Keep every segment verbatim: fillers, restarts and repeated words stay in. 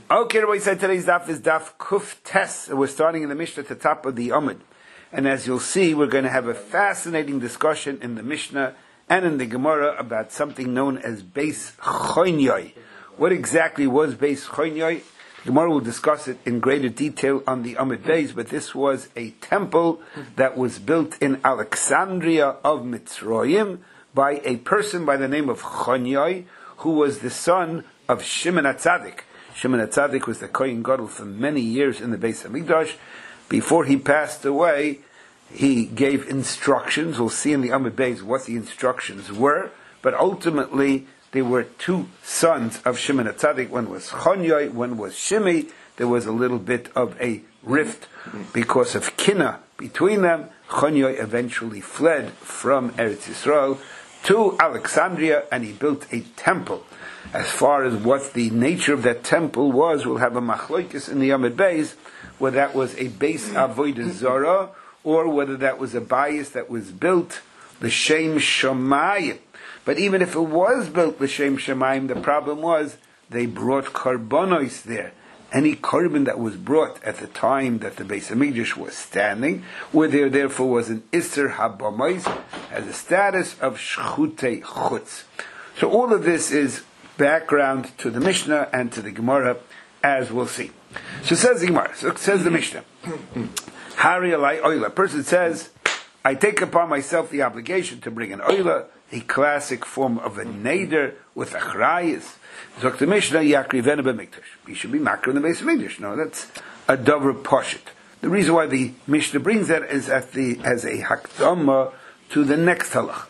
Okay, Rabbi said today's daf is daf Kuf Tes. We're starting in the Mishnah at the top of the Amud. And as you'll see, we're going to have a fascinating discussion in the Mishnah and in the Gemara about something known as Beis Chonyoy. What exactly was Beis Chonyoy? The Gemara will discuss it in greater detail on the Amud Beis, but this was a temple that was built in Alexandria of Mitzrayim by a person by the name of Chonyoy, who was the son of Shimon HaTzadik. Shimon HaTzadik was the Kohen Gadol for many years in the Beis HaMikdash. Before he passed away, he gave instructions. We'll see in the Amud Beis what the instructions were. But ultimately, there were two sons of Shimon HaTzadik. One was Chonyoy, one was Shimi. There was a little bit of a rift because of Kina between them. Chonyoy eventually fled from Eretz Yisrael to Alexandria, and he built a temple. As far as what the nature of that temple was, we'll have a machloikis in the Amud Beis, whether that was a Beis Avodah Zarah, or whether that was a bayis that was built l'shem shamayim. But even if it was built l'shem shamayim, the problem was they brought karbonos there. Any carbon that was brought at the time that the Beis HaMikdash was standing, where there therefore was an Isser Habamais, as a status of Shchutei Chutz. So all of this is background to the Mishnah and to the Gemara, as we'll see. So says the Gemara, so says the Mishnah, Hari alai oila. A person says, I take upon myself the obligation to bring an oila, a classic form of a neder with achrayis. Zok the Mishnah, yakrivena b'mikdash. He should be makar in the Beis HaMikdash. No, that's a dover poshit. The reason why the Mishnah brings that is at the, as a hakdama to the next halach.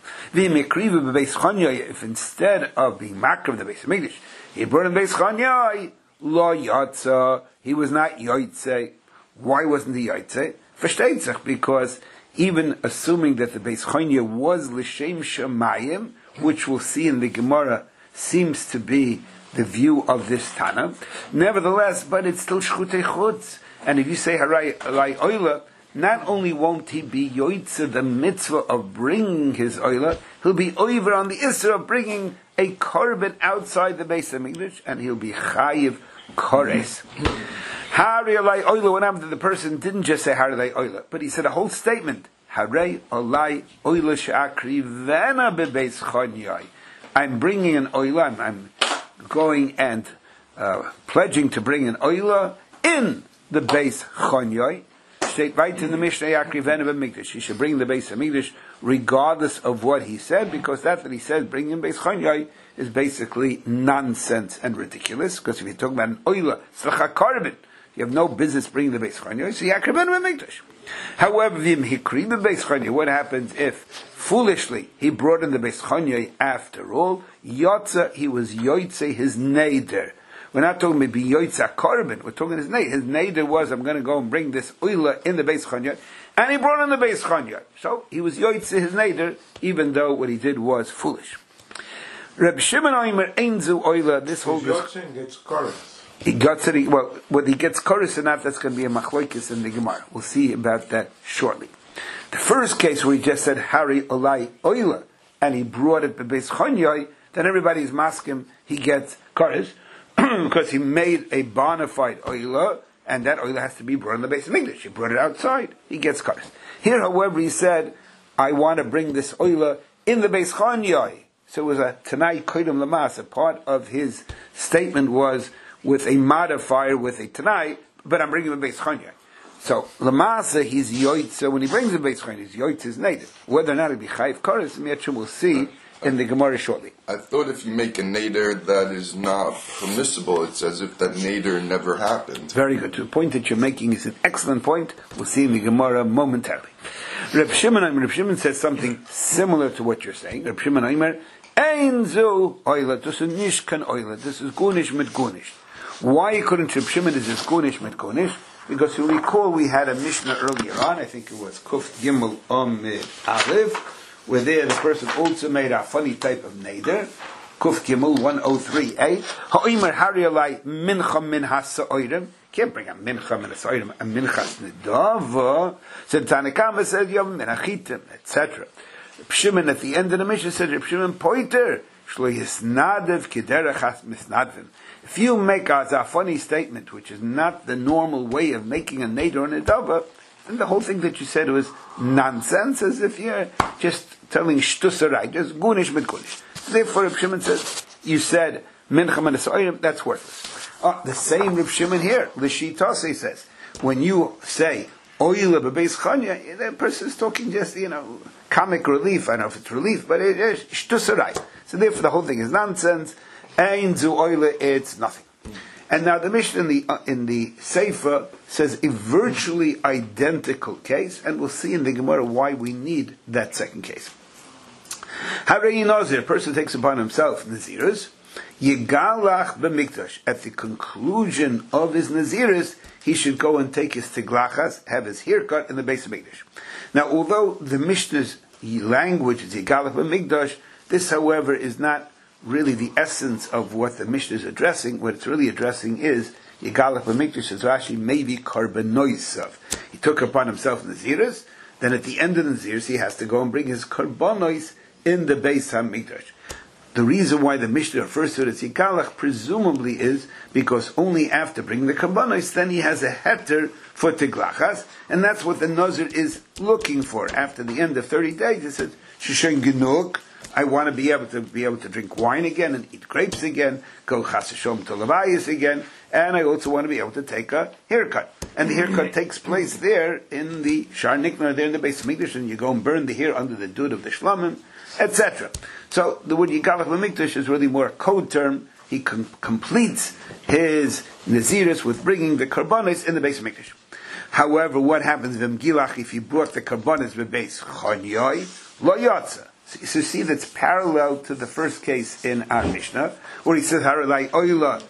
If instead of being makar of the Beis HaMikdash, he brought in Beis Chonyoy, lo yatsa, he was not yoytze. Why wasn't he yoytze? Versteht, because even assuming that the Beis Chonyoy was l'shem shamayim, which we'll see in the Gemara, seems to be the view of this Tana. Nevertheless, but it's still shchutei chutz. And if you say haray alai oila, not only won't he be yoytze the mitzvah of bringing his oila, he'll be over on the isra of bringing a korban outside the Beis HaMikdash, and he'll be chayiv kores. Haray alai oila, what happened to the person didn't just say haray alai oila, but he said a whole statement. Haray alai oila she'akrivena bebeis chonyoy. I'm bringing an oila, I'm, I'm going and uh, pledging to bring an oila in the Beis Chonyoy. State right in the Mishnah, Yakrivena b'mikdash. He should bring the Beis HaMikdash regardless of what he said, because that that he said, bringing in Beis Chonyoy, is basically nonsense and ridiculous, because if you're talking about an oila, tzlacha korban, you have no business bringing the Beis Chonyoy, so Yakrivena b'mikdash. However, v'im hikri b'Beis Chonyoy, what happens if foolishly he brought in the Beis Chonyoy after all? Yotza, he was yoytze his neder. We're not talking about yoytze korban, we're talking his neder. His neder was, I'm going to go and bring this oila in the Beis Chonyoy, and he brought in the Beis Chonyoy. So he was yoytze his neder, even though what he did was foolish. Reb Shimon Omer einzu oila, this whole yotzing gets chorus. He got to the, well, whether he gets chorus or not, that's going to be a machloikis in the Gemara. We'll see about that shortly. The first case where he just said Hari Olai Oila, and he brought it to Beis Chonyoy, then everybody's masking he gets chorus, because he made a bona fide Oila, and that Oila has to be brought in the Beis HaMikdash. He brought it outside, he gets chorus. Here, however, he said, I want to bring this Oila in the Beis Chonyoy. So it was a Tanai Kodim Lamas. A part of his statement was with a modifier, with a Tanai, but I'm bringing the Beis Chonyoy. So, Lamasa, he's yoytze, when he brings the Beis Chonyoy, he's yoytze his native. Whether or not it'll be chayiv koros, Miachim will see in the Gemara shortly. I thought if you make a nader that is not permissible, it's as if that nader never happened. Very good. The point that you're making is an excellent point. We'll see in the Gemara momentarily. Reb Shimon, Reb Shimon says something similar to what you're saying. Reb Shimon Omer, Ein zu oila, this is nishkan oila, this is gunish mit gunish. Why couldn't Reb Shimon is this gunish mit gunish? Because you recall we had a Mishnah earlier on, I think it was Kuf Gimel Amid Aleph, where there the person also made a funny type of neder. Kuf Gimel one oh three a. Ha'omer Hari alai mincha min ha'sa'oirim. Can't bring a mincha min ha'sa'oirim, a minchas nedava. So Tanakama said, Yom min ha'chitim, et cetera. Reb Shimon at the end of the Mishnah said, Reb Shimon poiter, shlo yisnadev kiderachas misnadvim. If you make a, a funny statement, which is not the normal way of making a neder and a dava, then the whole thing that you said was nonsense, as if you're just telling shtusarai, just gunish mit gunish. Therefore, Reb Shimon says, you said mincha menasoyim, that's worthless. Oh, the same Reb Shimon here, Lishitase says, when you say oila bebeis chanya, that person is talking just, you know, comic relief. I don't know if it's relief, but it is shtusarai. So therefore, the whole thing is nonsense. Ein zu oila, it's nothing. And now the Mishnah in the uh, in the Sefer says a virtually identical case, and we'll see in the Gemara why we need that second case. Harei Nazir, a person takes upon himself Naziris, Yigalach b'mikdash. At the conclusion of his Naziris, he should go and take his tiglachas, have his haircut in the base of Mikdash. Now, although the Mishnah's language is Yigalach b'mikdash, this, however, is not really the essence of what the Mishnah is addressing. What it's really addressing is Yigalach b'mikdash, as Rashi, maybe karbonoisav. He took upon himself Naziris, then at the end of the Naziris, he has to go and bring his karbonos in the Beis HaMikdash. The reason why the Mishnah refers to it as Yigalach presumably is because only after bringing the karbonos, then he has a heter for tiglachas, and that's what the Nazir is looking for. After the end of thirty days, he says, Sheshen Genug, I want to be able to be able to drink wine again and eat grapes again, go chas v'shom to levayis again, and I also want to be able to take a haircut. And the haircut takes place there in the Shar Niknar, there in the Beis Hamikdash, and you go and burn the hair under the dud of the shlamim, et cetera. So the word Yigalach b'mikdash is really more a code term. He com- completes his Naziris with bringing the karbonos in the Beis Hamikdash. However, what happens v'mgilach if he brought the karbonos b'beis chonyoy lo yotza? So you see that's parallel to the first case in our Mishnah, where he says, Haralai Oila,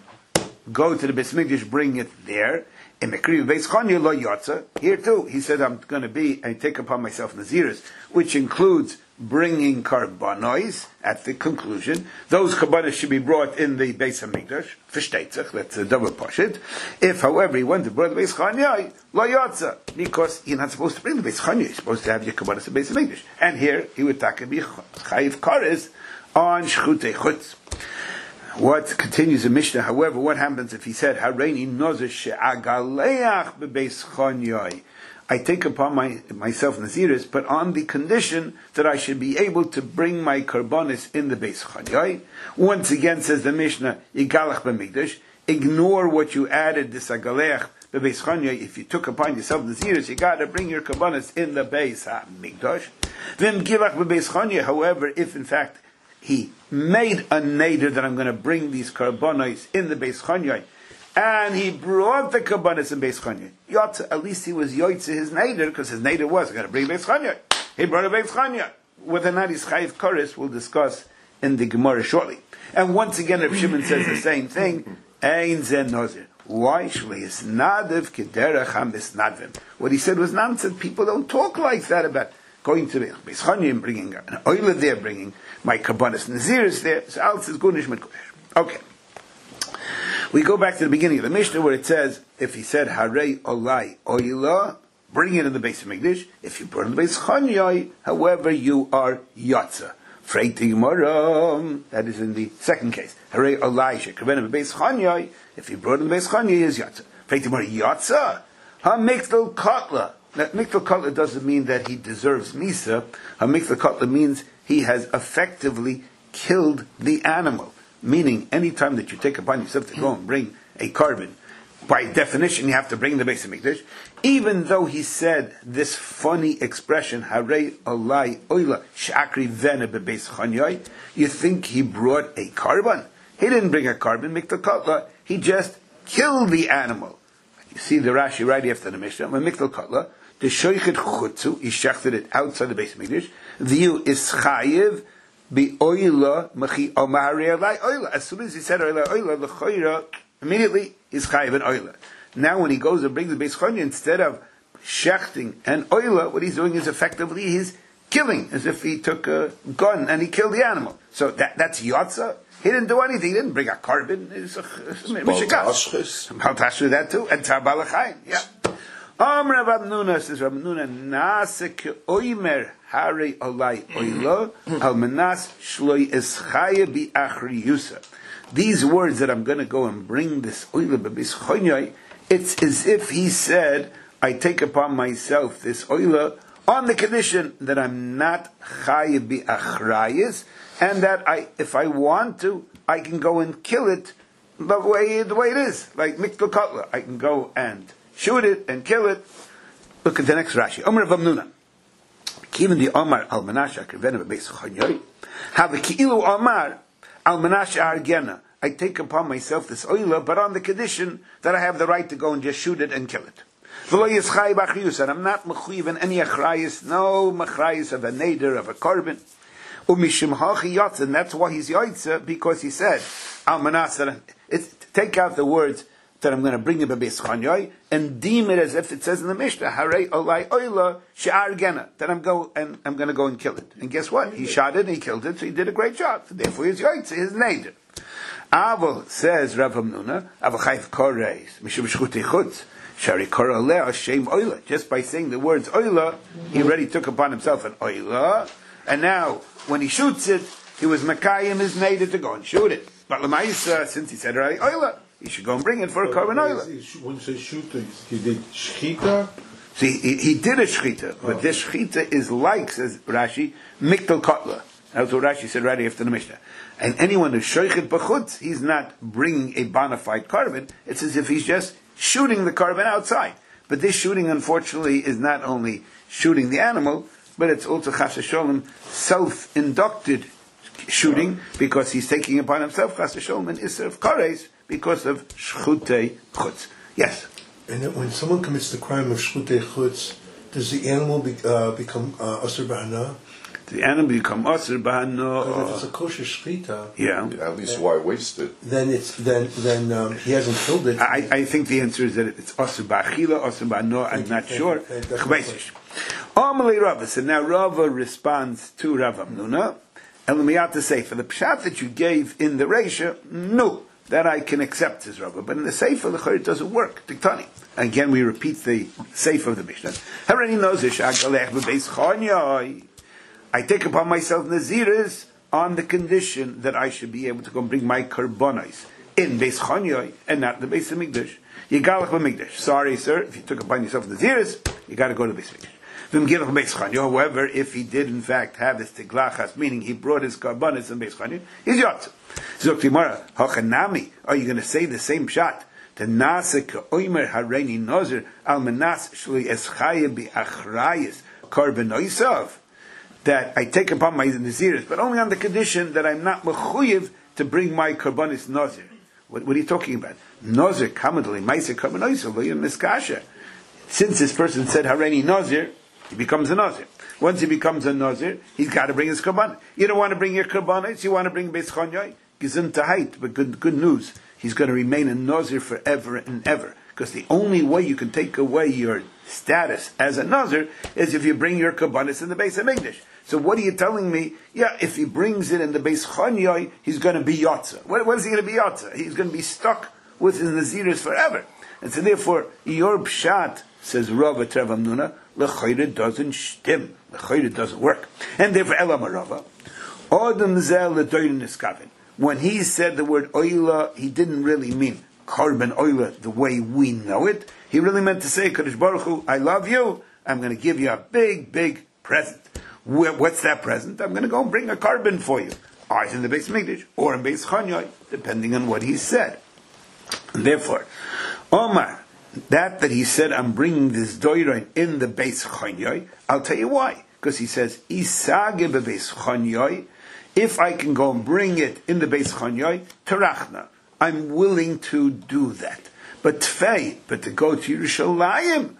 go to the Beis Mikdash, bring it there. In Mekriv Beis Chanya lo yotza. Here too, he said, I'm going to be, I take upon myself Naziris, which includes bringing karbonos at the conclusion. Those karbonos should be brought in the Beis HaMikdash, Fishteitzach, that's a double pashit. If, however, he went to bring the Beis Chanya, lo yotza, because you're not supposed to bring the Beis Chanya, you're supposed to have your karbonos in the Beis HaMikdash. And here, he would take a chayiv kares on shchutei chutz. What continues in Mishnah, however, what happens if he said, Hareini nozir she'agaleach bebeis chonyoi? I take upon my, myself Naziris, but on the condition that I should be able to bring my karbonis in the Beis Chonyoi. Once again, says the Mishnah, Yigalach b'mikdash, ignore what you added, this agaleach bebeis Chonyoi. If you took upon yourself Naziris, you got to bring your karbonis in the Beis HaMikdash. Then Gilach bebeis Chonyoi, however, if in fact he made a neder that I'm going to bring these karbonos in the Beis Chonyoi, and he brought the karbonos in Beis Chonyoi. Yotze, at least he was yoytze his neder, because his neder was going to bring Beis Chonyoi. He brought a Beis Chonyoi. Whether or not he's chayiv kares, we'll discuss in the Gemara shortly. And once again, Reb Shimon says the same thing. Ein zen nozir. Why shleis nadav kederach hamisnadvim? What he said was nonsense. People don't talk like that about going to the Beis Chonyoi and bringing an oil there, bringing my karbonos Naziris there. So Al says gunish mit gunish. Okay. We go back to the beginning of the Mishnah where it says, if he said, Harei olai oila, bring it in the Beis Hamikdash. If you burn the Beis Chonyoi, however, you are yotza. Freiti Gemara, that is in the second case. Harei olai shekarben in the Beis Chonyoi, if you burn in the Beis Chonyoi, he is yotza. Freiti Gemara, yotza? Ha-miktel kotla. Now, miktel kotla doesn't mean that he deserves misa. Ha-miktel kotla means he has effectively killed the animal. Meaning, any time that you take upon yourself to go and bring a carbon, by definition, you have to bring the Beis Hamikdash. Even though he said this funny expression, Harei olai oila shakri vene bebeis chonyoi, you think he brought a carbon? He didn't bring a carbon, miktel kotla. He just killed the animal. You see the Rashi right after the Mishnah, miktel kotla, the shoichet chutzu, he shechted it outside the Beis Hamikdash. V'yu is chayiv Be oila machi omari alai oila. As soon as he said oila oila, the choira immediately is chayiv an oila. Now, when he goes and brings the Beis Chonyoi, instead of shechting and oila, what he's doing is effectively he's killing, as if he took a gun and he killed the animal. So that that's yotza. He didn't do anything. He didn't bring a carbon. It's a mishikas. Maltashri that too, and tzar balachayim. Yeah. Om Rav Nuna says Rav Nuna nasek oimer Harei olai oila al manas shloi eschaya bi achriyusa. these words that I'm going to go and bring this oila b'beis chonyoy, it's as if he said, I take upon myself this oila on the condition that I'm not chayiv bi'achrayis, and that I, if I want to, I can go and kill it the way the way it is, like miktul kotla. I can go and shoot it and kill it. Look at the next Rashi. Omer Rav Amnuna. Even the Omar al Menashe Akrivena b'beis chonyoy. Have the ki'ilu Omar al Menashe Argena. I take upon myself this oila, but on the condition that I have the right to go and just shoot it and kill it. And I'm not mechuyev in any achrayis, no achrayis of a neder, of a korban. And that's why he's yaitza, because he said, Al Manaseh, take out the words that I'm going to bring you b'beis chonyoy and deem it as if it says in the Mishnah, Harei olai oila she'ar gena, that I'm go and I'm going to go and kill it. And guess what? He shot it and he killed it, so he did a great job. So therefore, he's yaitza, his neder. Aval says Rav Amnuna, Aval chayv koreis mishum shchutei chutz. Just by saying the words oila, he already took upon himself an oila, and now when he shoots it, he was makayim his neder to go and shoot it. But lemaisa, since he said oila, he should go and bring it for a korban oila. When you say shoot, he did shchita. See, he, he did a shchita, but oh. This shchita is like, says Rashi, miktal kotla. That's what Rashi said right after the Mishnah. And anyone who's shoichet b'chutz, he's not bringing a bona fide korban. It's as if he's just shooting the korban outside. But this shooting, unfortunately, is not only shooting the animal, but it's also chas v'sholem self-inducted shooting, because he's taking upon himself chas v'sholem an isser of kares because of shchutei chutz. Yes. And then when someone commits the crime of shchutei chutz, does the animal be, uh, become uh, asur b'hana? The animal become asur b'hana. Because if it's a kosher shchita, yeah. yeah, at least why waste it? Then it's then then um, he hasn't killed it. I, I think the answer is that it's asur b'achila, asur b'hana. I'm not sure. Amalei Rava. So now Rava responds to Rav Amnuna. Elamiyata say, for the pshat that you gave in the Reisha, no, that I can accept, says Rava. But in the Sefer, the Chayr doesn't work. Tiktani. Again, we repeat the Sefer of the Mishnah. Harani knows I take upon myself Naziris on the condition that I should be able to go and bring my karbonos in Beis Chonyoy and not the Beis Hamikdash. Yigalach b'Mikdash. Sorry, sir, if you took upon yourself Naziris, you got to go to Beis Hamikdash. However, if he did in fact have this tiglachas, meaning he brought his karbonos in Beis Chonyoy, he's yotz. Zok Timara, hachanami. Are you going to say the same shot? The nasa ke'omer hareini nazir al menas shli eschaya bi'achrayis karbonosav. That I take upon my naziris, but only on the condition that I'm not mechuyev to bring my karbonis nazir. What, what are you talking about? Nazir kamadli ma'aser karbonosav loyim miskasha. Since this person said hareini nazir, he becomes a nazir. Once he becomes a nazir, he's got to bring his karban. You don't want to bring your karbanis, you want to bring beis chonyoy, gesund tahait. But good, good news, he's going to remain a nazir forever and ever. Because the only way you can take away your status as a nazir is if you bring your karbanis in the Beis Hamikdash. So what are you telling me? Yeah, if he brings it in the Beis Chonyoy, he's going to be yotza. What, what is he going to be yotza? He's going to be stuck with his naziris forever. And so therefore, your pshat, says Rava Rav Amnuna, l'chayre doesn't shtim. L'chayre doesn't work. And therefore, Elam Rava, Odom zel l'doyin niskaven. When he said the word oila, he didn't really mean korban oila the way we know it. He really meant to say, Kadosh Baruch Hu, I love you. I'm going to give you a big, big present. What's that present? I'm going to go and bring a korban for you. Either in the Beis Hamikdash or in Beis Chonyoy, depending on what he said. And therefore, Omar, that that he said, I'm bringing this doiron in the Beis Chonyoy, I'll tell you why. Because he says, Isage beBeis Chonyoy, if I can go and bring it in the Beis Chonyoy, Terachna, I'm willing to do that. But Tfei, but to go to Yerushalayim,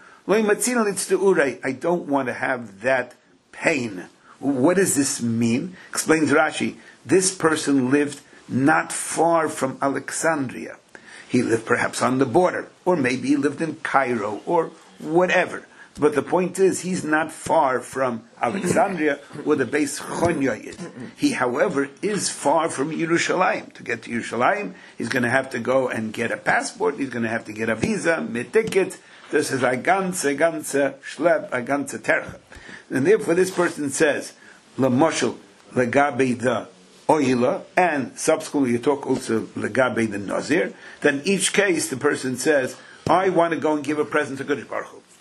I don't want to have that pain. What does this mean? Explains Rashi. This person lived not far from Alexandria. He lived perhaps on the border, or maybe he lived in Cairo, or whatever. But the point is, he's not far from Alexandria, where the Beis Chonyoy is. He, however, is far from Yerushalayim. To get to Yerushalayim, he's going to have to go and get a passport. He's going to have to get a visa, mit ticket. This is a ganze, ganze schlep, a ganze tercha. And therefore, this person says, "Lamoshel legabe the oila, and subsequently you talk also legabe the nazir, then each case the person says, I want to go and give a present to Kodesh Baruch Hu.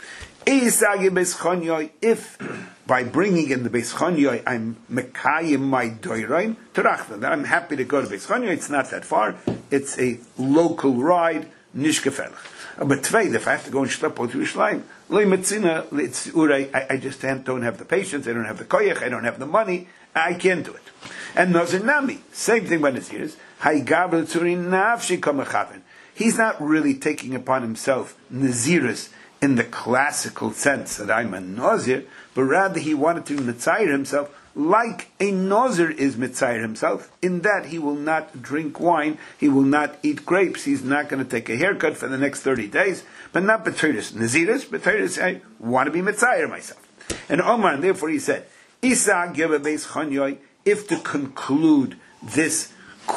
If by bringing in the Beis Chonyoy I'm mekayim my doirain terachna, that I'm happy to go to Beis Chonyoy, it's not that far, it's a local ride, nishkefelach. But tvei, if I have to go and schlep out to Yerushalayim, loy metzina, it's urei, I just don't have the patience, I don't have the koyach, I don't have the money, I can't do it. And Nazir Nami, same thing when it's years, Haigavel Tzuri Nafshi Kamachaven. He's not really taking upon himself Nazirus in the classical sense that I'm a Nazir, but rather he wanted to Mitzair himself like a Nazir is Mitzair himself, in that he will not drink wine, he will not eat grapes, he's not going to take a haircut for the next thirty days, but not B'Teiris Nazirus, B'Teiris, I want to be Mitzair myself. And Omar, and therefore he said, Isa Geva Beis Chonyoy, if to conclude this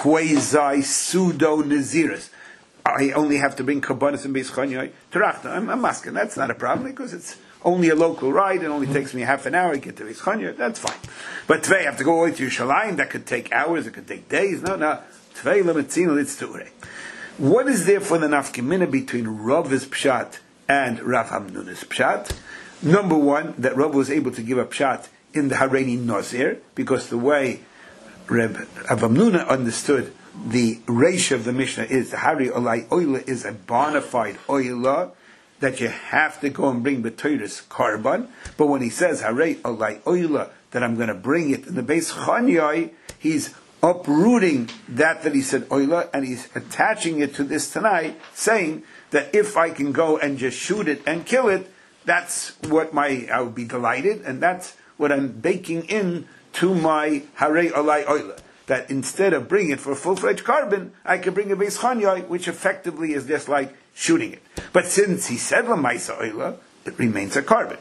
quasi pseudo Nazirus, I only have to bring Kabbanis and Beis Chonyoy to Rachta. I'm, I'm asking, that's not a problem because it's only a local ride. It only takes me half an hour to get to Beis Chonyoy. That's fine. But Tvei, I have to go all the way to Yerushalayim. That could take hours. It could take days. No, no. Tvei lemetzina litzture. What is there for the nafkemina between Rav's pshat and Rav Hamnuna's pshat? Number one, that Rav was able to give a pshat in the Hareini Nazir, because the way Rav Hamnuna understood the ratio of the Mishnah is the Hari Olai Oila is a bona fide Oila that you have to go and bring B'Teiris Karban. But when he says Hari Olai Oila that I'm going to bring it in the Beis Chonyoy, he's uprooting that that he said Oila and he's attaching it to this Tanai, saying that if I can go and just shoot it and kill it, that's what my I would be delighted, and that's what I'm baking in to my Hari Olai Oila. That instead of bringing it for a full-fledged carbon, I can bring a Beis Chonyoy, which effectively is just like shooting it. But since he said L'maisa Oila, it remains a carbon.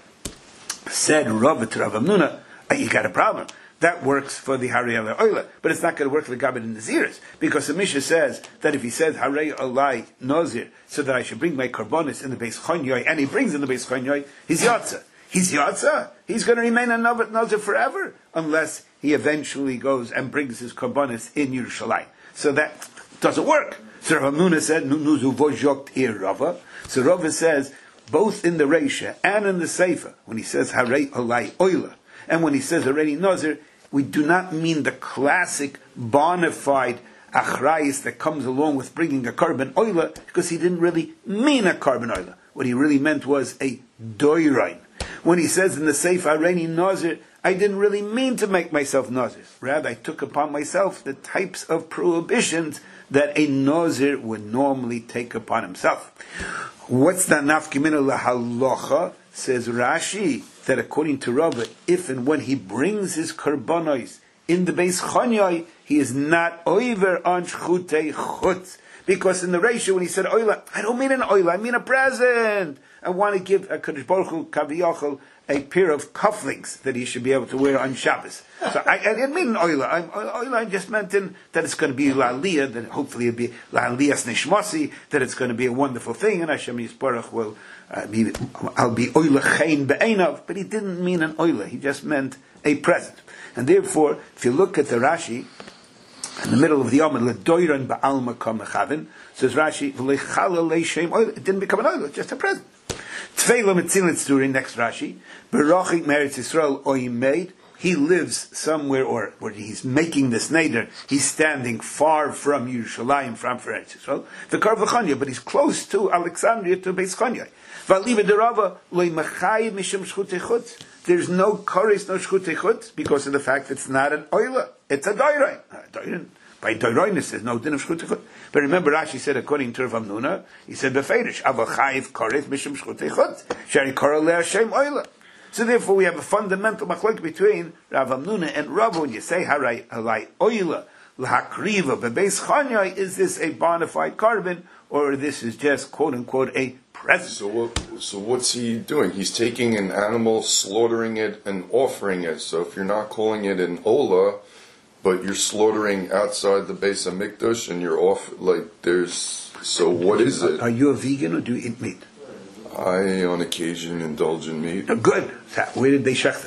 Said Rav to Rav Hamnuna, you got a problem. That works for the Harei Olai Oila, but it's not going to work for the Gabbat and Naziris, because the Mishnah says that if he says Harei Olai Nazir, so that I should bring my carbonis in the Beis Chonyoy, and he brings in the Beis Chonyoy, he's Yatza. He's Yatza. He's going to remain a Nazir forever, unless he eventually goes and brings his carbonis in Yerushalayim. So that doesn't work. So Rav Hamnuna said, Nuzu vojokt ir Rava. So Rava says, both in the Reisha and in the Seifa, when he says Harei Olai Oila, and when he says Harei Nazir, we do not mean the classic bona fide achrayis that comes along with bringing a carbon oila, because he didn't really mean a carbon oila. What he really meant was a doirain. When he says in the Seif Harei Nazir, I didn't really mean to make myself Nazir. Rather, I took upon myself the types of prohibitions that a Nazir would normally take upon himself. What's the nafkimina lahalocha? Says Rashi, that according to Rava, if and when he brings his karbonos in the Beis Chonyoy, he is not over on shchutei chutz. Because in the ratio, when he said oila, I don't mean an oila, I mean a present. I want to give a Kadosh Baruch Hu Kaviyachol a pair of cufflinks that he should be able to wear on Shabbos. So I, I didn't mean an oila. I, oila I just meant in, that it's going to be la'aliyah, that hopefully it'll be la'aliyah's nishmasi, that it's going to be a wonderful thing, and Hashem Yisparach will uh, be, I'll be oila chein be'einav. But he didn't mean an oila. He just meant a present. And therefore, if you look at the Rashi, in the middle of the Yom, ledoiran ba'alma kamechavin, says Rashi, v'lechala le'shem oila. It didn't become an oila, it's just a present. Tfeilo mitzilin during next Rashi, berachik meretz Yisrael oim made. He lives somewhere, or where he's making this neder, he's standing far from Yerushalayim, from Eretz Yisrael, the Karv Chonyoy, but he's close to Alexandria, to Beis Chonyoy. V'aliva derava loy machayim mishum shchutei chutz. There's no koris, no shchutei chutz, because of the fact that it's not an oila, it's a doirain. By doirainus, there's no din of shchutei chutz. But remember, Rashi said, according to Rav Hamnuna, he said beferish avachayiv koris mishum shchutei chutz shari korah le'ashem oila. So therefore, we have a fundamental machlok between Rav Hamnuna and Rav. When you say Harei Olai Oila lahakriva bebeis Chonyoy, is this a bona fide carbon, or this is just quote unquote a present? So what? So what's he doing? He's taking an animal, slaughtering it, and offering it. So if you're not calling it an ola, but you're slaughtering outside the Beis Hamikdash, and you're off, like there's. So what is it? Are you a vegan or do you eat meat? I, on occasion, indulge in meat. Good. Where did they shech that?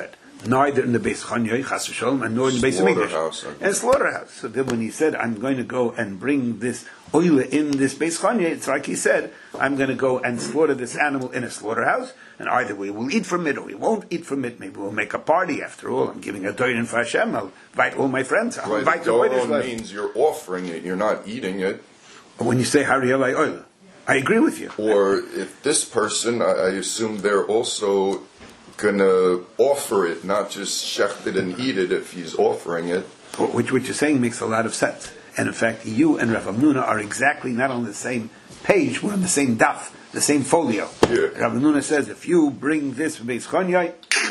neither in the Beis Chanyai, Chas v'Shalom, and nor in the Beis Slaughterhouse, Hamikdash. And slaughterhouse. So then when he said, I'm going to go and bring this oil in this Beis Chanyai, it's like he said, I'm going to go and slaughter this animal in a slaughterhouse, and either we will eat from it or we won't eat from it. Maybe we'll make a party. After all, I'm giving a doirin for Hashem. I'll invite all my friends. I'll Right, invite the Doron Kodesh. means you're offering it, you're not eating it. When you say Hariyalai oil, I agree with you. Or if this person, I, I assume they're also gonna offer it, not just shecht it and eat it if he's offering it. Which what you're saying makes a lot of sense. And in fact, you and Rav Amnuna are exactly not on the same page, we're on the same daf, the same folio. Yeah. Rav Amnuna says, if you bring this from Beis Chanyai,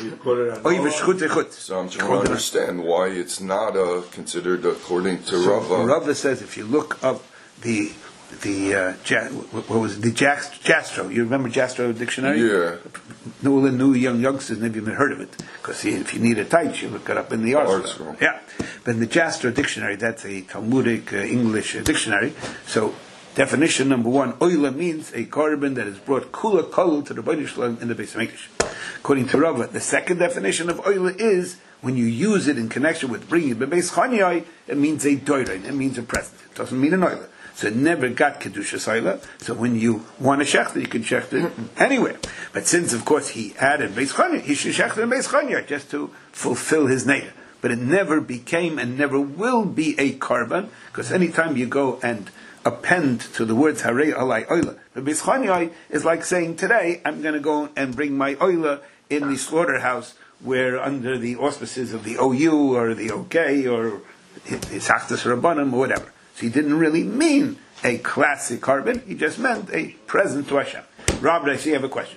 oy v'shchut echut. So I'm trying to understand why it's not uh, considered according to So Rava. Rava says, if you look up the the uh, ja, what was it? the Jas- Jastro? You remember Jastro dictionary? Yeah. New, new young youngsters never even heard of it, because if you need it tight, you look it up in the art scroll. Yeah, but in the Jastro dictionary, that's a Talmudic uh, English uh, dictionary. So definition number one: oila means a korban that is brought kula kol to the Bnei Shalom in the Beis Hamikdash. According to Rava, the second definition of oila is when you use it in connection with bringing it to Beis Chanyai, it means a doirin, it means a present. It doesn't mean an oila. So it never got Kedusha Saila. So when you want to shecht it, you can shecht it anywhere. But since, of course, he added Beis Chanyai, he should shecht it in Beis Chanyai just to fulfill his neighbor. But it never became and never will be a korban, because anytime you go and append to the words Harei Alai Oila, the Beis Chanyai is like saying today, I'm going to go and bring my oila in the slaughterhouse, where under the auspices of the O U or the O K or Isachtas Rabbanim or whatever. So he didn't really mean a classic korban, he just meant a present to Hashem. Robert, I see you have a question.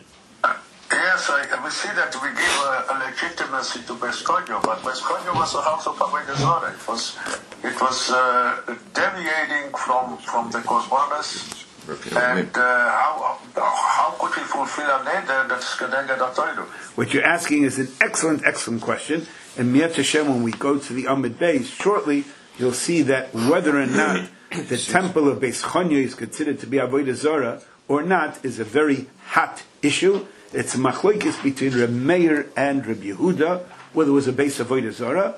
Yes, I, we see that we give a, a legitimacy to Beis Chanyai, but Beis Chanyai was a house of Avodah Zarah. It was, it was uh, deviating from, from the korbanos. And uh, how, how could we fulfill a neder that's Gedenken HaTorah? What you're asking is an excellent, excellent question. And Mi'at Hashem, when we go to the Amud Beis shortly, you'll see that whether or not the temple of Beis Chanyai is considered to be Avodah Zarah or not is a very hot issue. It's a machlokes between Reb Meir and Reb Yehuda, whether it was a Beis Avodah Zarah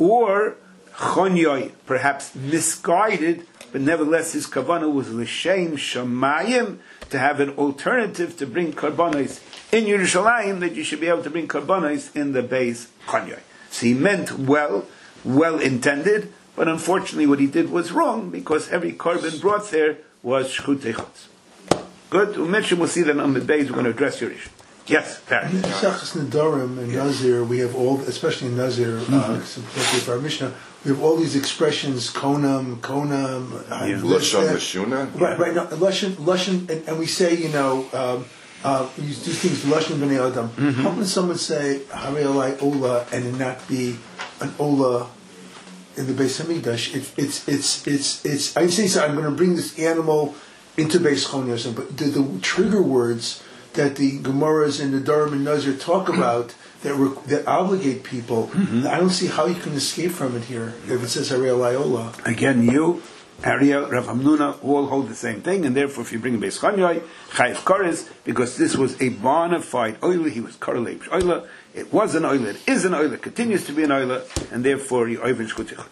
or Chanyai, perhaps misguided, but nevertheless his kavanah was l'shem shamayim, to have an alternative to bring karbanos in Yerushalayim, that you should be able to bring karbanos in the Beis Chanyai. So he meant well, well intended, but unfortunately what he did was wrong, because every korban brought there was shchutei chutz. Good. We'll mention, we'll see that on the days we're going to address your issue. Yes, Barry. In Sachas Nedarim and Nazir, we have all, especially in Nazir, mm-hmm. uh, for our Mishnah, we have all these expressions, konam, konam, yeah. Lashon Meshuna. Right, right. No, Lashon, Lashon, and, and we say, you know, um, uh, we do things Lashon b'nei Adam. Mm-hmm. How can someone say Harei Alai Ola and it not be an Ola in the Beis Hamikdash? It, it's, it's, it's, it's. I'm saying, so I'm going to bring this animal into Beis Chanyai or something, but the, the trigger words that the Gemaras and the Nedarim and Nazir talk about that rec- that obligate people, mm-hmm. I don't see how you can escape from it here if it says Harei Alai Ola. Again, you, Ariel, Rav Hamnuna, all hold the same thing, and therefore if you bring a Beis Chanyai, Chayiv Koris, because this was a bona fide oila, he was Korelei Oila, it was an oila, it is an oila, continues to be an oila, and therefore you oivin shchutichut.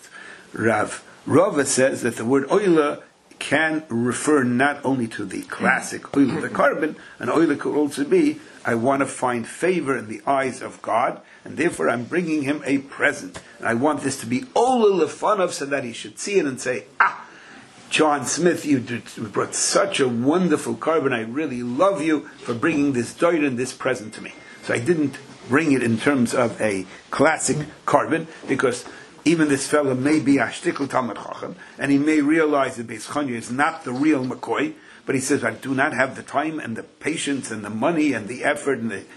Rav Rava says that the word oila can refer not only to the classic oil of the korban, an oil could also be, I want to find favor in the eyes of God, and therefore I'm bringing him a present. And I want this to be ola lefanov, so that he should see it and say, ah, John Smith, you brought such a wonderful korban, I really love you for bringing this doir and this present to me. So I didn't bring it in terms of a classic korban, because even this fellow may be a shtikl Talmud Chacham, and he may realize that Beis Chanyai is not the real McCoy, but he says, I do not have the time and the patience and the money and the effort and the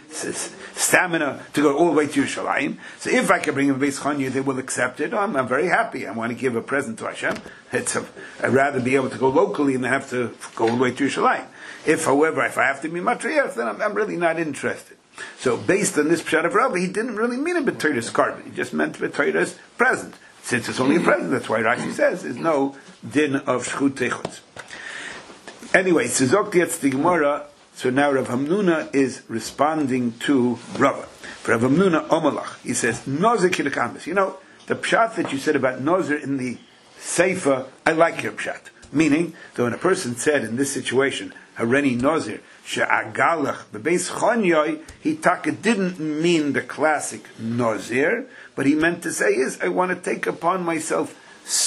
stamina to go all the way to Yerushalayim. So if I can bring him Beis Chanyai, they will accept it. I'm, I'm very happy. I want to give a present to Hashem. It's a, I'd rather be able to go locally than have to go all the way to Yerushalayim. If, however, if I have to be matriarch, then I'm, I'm really not interested. So based on this Pshat of Rabbi, he didn't really mean a B'Torah's korban. He just meant B'Torah's present. Since it's only a present, that's why Rashi says there's no din of shchutei chutz. Anyway, Suzok gets the Gemara, So now Rav Hamnuna is responding to Rava. For Rav Hamnuna Omalach, he says, Nozer kilakamis. You know, the pshat that you said about Nozer in the Seifa, I like your pshat. Meaning, that when a person said in this situation, Hareni Nozer, she'agalach bebeis chonyoy, he taka didn't mean the classic Nozer, but he meant to say is, I want to take upon myself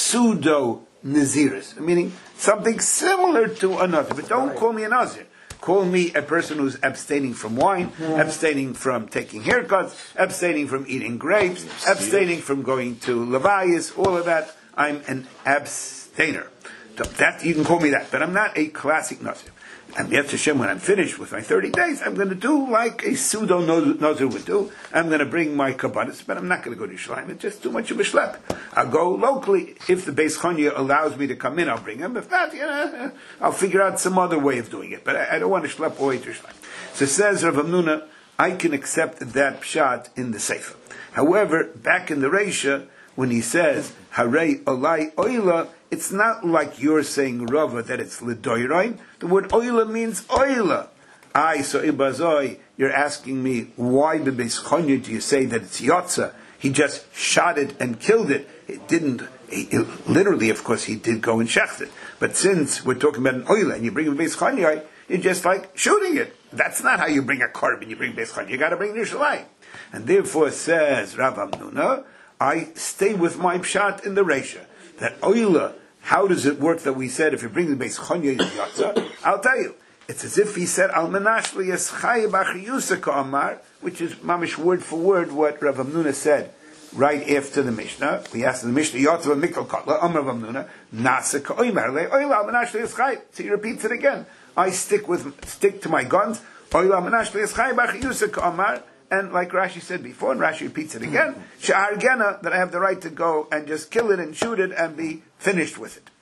pseudo Naziris, meaning something similar to another, but don't call me a Nazir. Call me a person who's abstaining from wine, yeah. abstaining from taking haircuts, abstaining from eating grapes, abstaining from going to Levias, all of that. I'm an abstainer. So that, you can call me that, but I'm not a classic Nazir. And yet Hashem, when I'm finished with my thirty days, I'm going to do like a pseudo Nazir would do. I'm going to bring my kabbanis, but I'm not going to go to Yerushalayim. It's just too much of a schlep. I'll go locally. If the Beis Chanya allows me to come in, I'll bring him. If not, you know, I'll figure out some other way of doing it. But I, I don't want to schlep away to Yerushalayim. So says Rav Hamnuna, I can accept that pshat in the Sefer. However, back in the Reisha, when he says, Harei olai oila, it's not like you're saying, Rava, that it's ledoirain. The word oila means oila. I, so ibazoi, you're asking me, why the Beis Chanya do you say that it's yotza? He just shot it and killed it. It didn't, he, it, literally, of course, he did go and shecht it. But since we're talking about an oila, and you bring a Beis Chanya, you're just like shooting it. That's not how you bring a korban, you bring Beis Chanya. You got to bring Yerushalayim. And therefore says Rav Hamnuna, I stay with my pshat in the Reisha. That oila, how does it work that we said if you bring the Beis Chanya yotza? I'll tell you. It's as if he said, Al menash li yeschai b'achiyusa ka'amar, which is mamish word for word what Rav Hamnuna said right after the Mishnah. We asked the Mishnah, yotza mikol katla, Amar Rav Hamnuna, nasa ka'oimar le, oila al menash li yeschai. So he repeats it again. I stick with, stick to my guns, oila al menash li yeschai b'achiyusa ka'amar. And like Rashi said before, and Rashi repeats it again, Sha'ar Gena, that I have the right to go and just kill it and shoot it and be finished with it.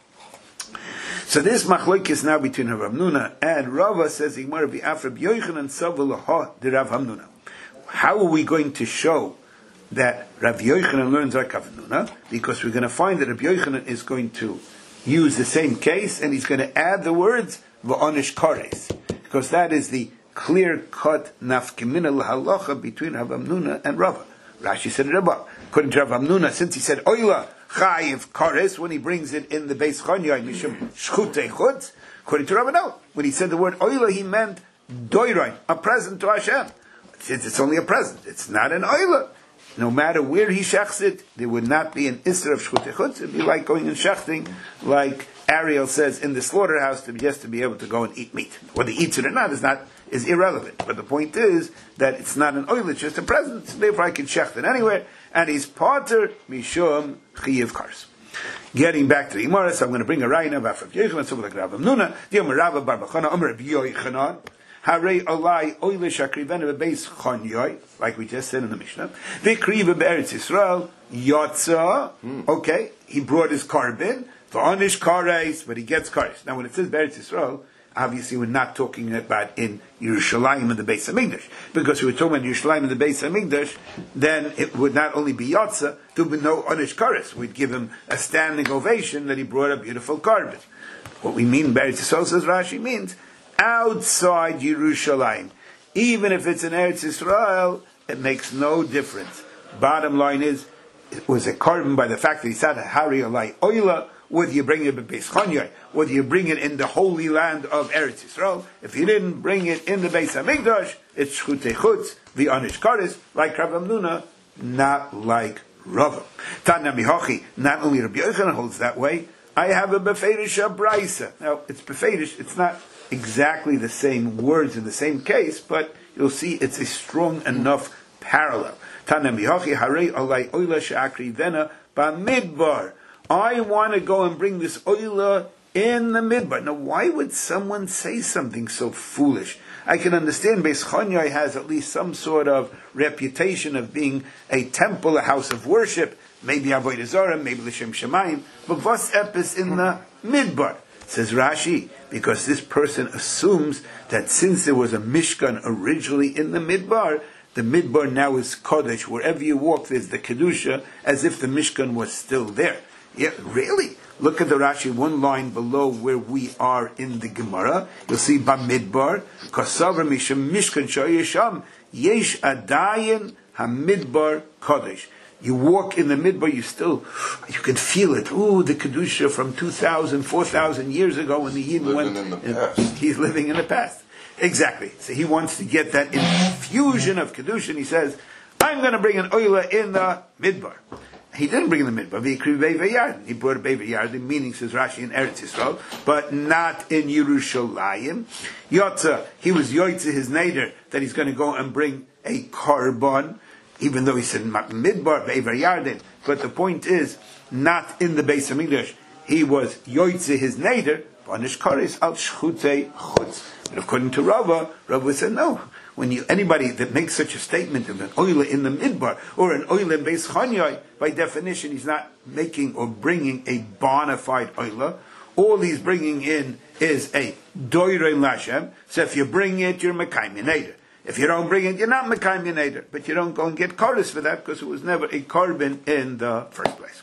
So this machlok is now between Rav Hamnuna and Rava, says Igmar B'Afra B'Yochanan Savulaha de Rav Hamnuna. How are we going to show that Rav Yochanan learns like Rav Hamnuna? Because we're going to find that Rav Yochanan is going to use the same case and he's going to add the words V'onish Kares. Because that is the clear-cut nafkemina l'halacha between Rav Hamnuna and Rava. Rashi said it above. According to Rav Hamnuna, since he said oila chayiv kares when he brings it in the Beis Chanya mishum shchutei chutz, according to Rav Hamnuna, when he said the word oila, he meant doirain, a present to Hashem. Since it's only a present, it's not an oila. No matter where he shechs it, there would not be an isser of shchutei chutz. It'd be like going and shechting, like Ariel says in the slaughterhouse, to just to be able to go and eat meat. Whether he eats it or not is not is irrelevant. But the point is that it's not an oil, it's just a present. So therefore I can shecht it anywhere. And he's pater mishum chiyiv kars. Getting back to the Gemara, so I'm going to bring a raya about Rav Yochanan, so like Rav Hamnuna, the Amar Rava bar Bachana, Amar Rav Yochanan, Harei olai oile shakrivena bebeis chonyoy, like we just said in the Mishnah. V'kriva be'eretz Yisrael yotza. Okay, he brought his carbon. V'onish kares, but he gets kares. Now when it says be'eretz Yisrael, obviously we're not talking about in Yerushalayim and the Beis Hamikdash. Because if we were talking about Yerushalayim and the Beis Hamikdash, then it would not only be Yotza, there would be no Onish Kares. We'd give him a standing ovation that he brought a beautiful carbon. What we mean by Eretz Yisrael, says Rashi, means outside Yerushalayim. Even if it's in Eretz Yisrael, it makes no difference. Bottom line is, it was a carbon by the fact that he said, Hari Alai Oila, whether you bring it in Beis Chanya, whether you bring it in the holy land of Eretz Yisrael. If you didn't bring it in the Beis Hamikdash, it's Shchutei Chutz, the Onish Kares, like Rav Hamnuna, not like Rava. Tana Mihochi, not only Rabbi Yochanan holds that way, I have a Beferish Braisa. Now, it's Beferish, it's not exactly the same words in the same case, but you'll see it's a strong enough parallel. Tana Mihochi, Harei Olai Oila She'akri Vena, Bamidbar. I want to go and bring this oila in the midbar. Now, why would someone say something so foolish? I can understand Beis Chanya has at least some sort of reputation of being a temple, a house of worship, maybe Avodah Zarah, maybe L'Shem Shemayim, but what's epis in the midbar? Says Rashi, because this person assumes that since there was a Mishkan originally in the midbar, the midbar now is Kodesh. Wherever you walk, there's the Kedusha, as if the Mishkan was still there. Yeah, really? Look at the Rashi, one line below where we are in the Gemara. You'll see Bamidbar, Kasavar Misham Mishkan Shoyesham, Yesh Adayin Hamidbar Kodesh. You walk in the Midbar, you still, you can feel it. Ooh, the Kedusha from two thousand, four thousand years ago when the Yidden went. In the past. He's living in the past. Exactly. So he wants to get that infusion of Kedusha, and he says, I'm going to bring an oila in the Midbar. He didn't bring in the Midbar. He brought a Beiva Yarden, meaning, says Rashi, in Eretz Yisrael, but not in Yerushalayim. Yotza, he was Yoitze his neder, that he's going to go and bring a korban, even though he said Midbar, Beiva Yarden. But the point is, not in the Beis HaMikdash. He was Yoitze his neder, Banish Kares al Shchutei Chutz. But according to Rava, Rava said no. When you anybody that makes such a statement of an oila in the midbar or an oila in Beis Chanyai, by definition, he's not making or bringing a bona fide oila. All he's bringing in is a doirei lashem. So if you bring it, you're mekayim neder. If you don't bring it, you're not mekayim neder. But you don't go and get koros for that because it was never a korban in the first place.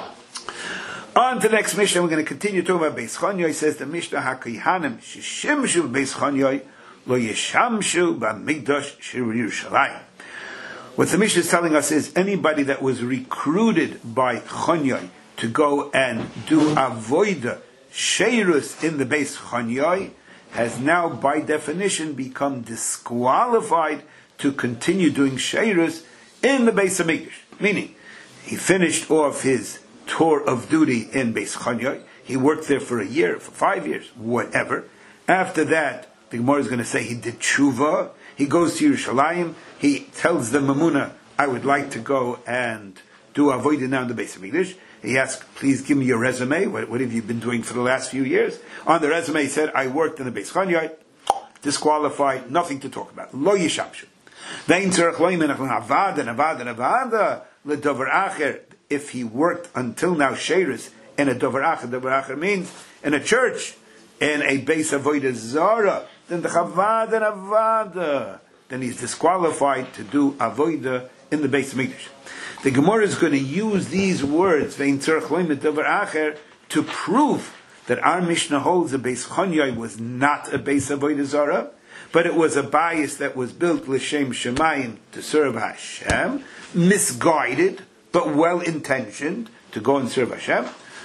On to the next Mishnah, we're going to continue talking about Beis Chanyai. Says the Mishnah, HaKohanim sheshimshu Beis Chanyai lo yeshamshu b'mikdash shel Yerushalayim. What the Mishnah is telling us is anybody that was recruited by Chanyai to go and do avoida sheirus in the Beis Chanyai has now, by definition, become disqualified to continue doing sheirus in the Beis Hamikdash. Meaning, he finished off his tour of duty in Beis Chanyai. He worked there for a year, for five years, whatever. After that, the Gemara is going to say he did tshuva. He goes to Yerushalayim. He tells the Mamuna, I would like to go and do avodah now in the Beis Hamikdash. He asks, please give me your resume. What, what have you been doing for the last few years? On the resume, he said, I worked in the Beis Chanyai. Disqualified, nothing to talk about. Lo yishamshu. Vein tzarech lo yimenach l'havada, navada, navada, l'dover acher. If he worked until now sheiris in a dover acher, dover acher means in a church, in a Beis Avodah Zara, then the chavada, navada, then he's disqualified to do avodah in the Beis Hamikdash. The Gemara is going to use these words, vein tzarech lo yimenach dover acher, to prove that our Mishnah holds the Beis Chanyai was not a Beis Avodah Zara, but it was a bias that was built l'shem shemayim to serve Hashem, misguided but well-intentioned to go and serve Hashem,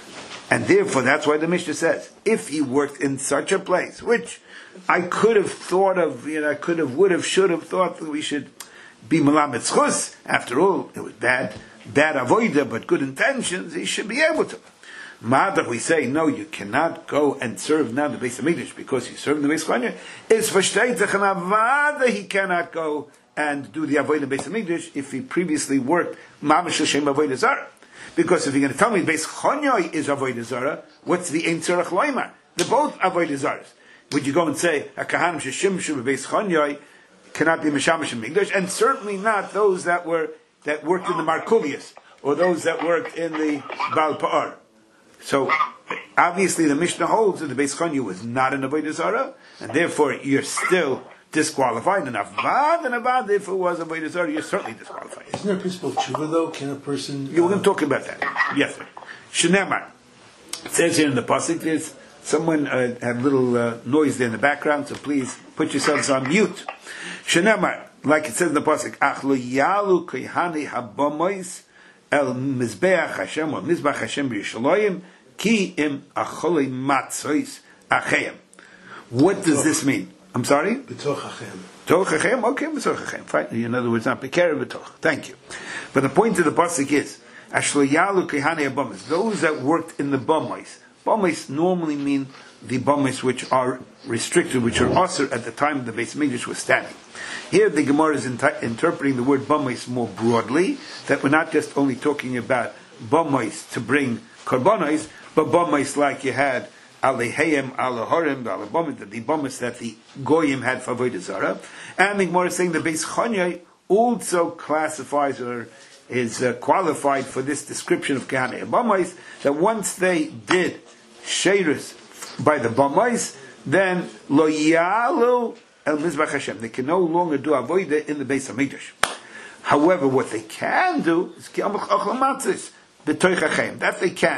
and therefore that's why the Mishnah says if he worked in such a place, which I could have thought of, you know, I could have, would have, should have thought that we should be melamed zchus. After all, it was bad, bad avodah, but good intentions. He should be able to. Madach, we say, no, you cannot go and serve now the Beis Hamikdash because you serve in the Beis Chanyai. It's v'shteitach and avada, he cannot go and do the avodah in the Beis Hamikdash if he previously worked mamash l'shem avodah zara. Because if you're going to tell me Beis Chanyai is avodah zara, what's the ein tzarech lo yimar? They're both avodah zaras. Would you go and say a kahanim sheshimshu b'Beis Chanyai cannot be mishamash in Mikdash, and certainly not those that were that worked in the Markulius or those that worked in the Baal Pa'ar. So, obviously the Mishnah holds that the Beis Chanyai was not an avodah zara, and therefore you're still disqualified. And avad and avad, if it was avodah zara, you're certainly disqualified. Isn't there a principle of tshuva though? Can a person? Yeah, we're going to talk about that. Yes, sir. Shneimar. It says here in the pasuk, there's someone uh, had a little uh, noise there in the background, so please put yourselves on mute. Shneimar, like it says in the pasuk, ach lo yalu kehani habamois el mizbeach Hashem or mizbeach Hashem b'Yerushalayim ki im acholei matzois achem. What does this mean? I'm sorry? B'toch achem. B'toch achem? Okay, b'toch achem. Fine. In other words, not b'kerev b'toch. Thank you. But the point of the pasuk is, ashloyalu kehani habamois, those that worked in the bamois. Bamois normally mean the bamois which are restricted, which are asur at the time the Beis Hamikdash was standing. Here the Gemara is inter- interpreting the word bamois more broadly, that we're not just only talking about bamois to bring korbanos, but bamois like you had alehayim, alehorim, alabomit, the bamois that the goyim had for avodah zara. And the Gemara is saying the Beis Chanyai also classifies or is uh, qualified for this description of Kehanei Bamois, that once they did sheirus by the Bamois, then lo yalu el mizbach Hashem. They can no longer do avodah in the Beis Hamikdash. However, what they can do is that they can do.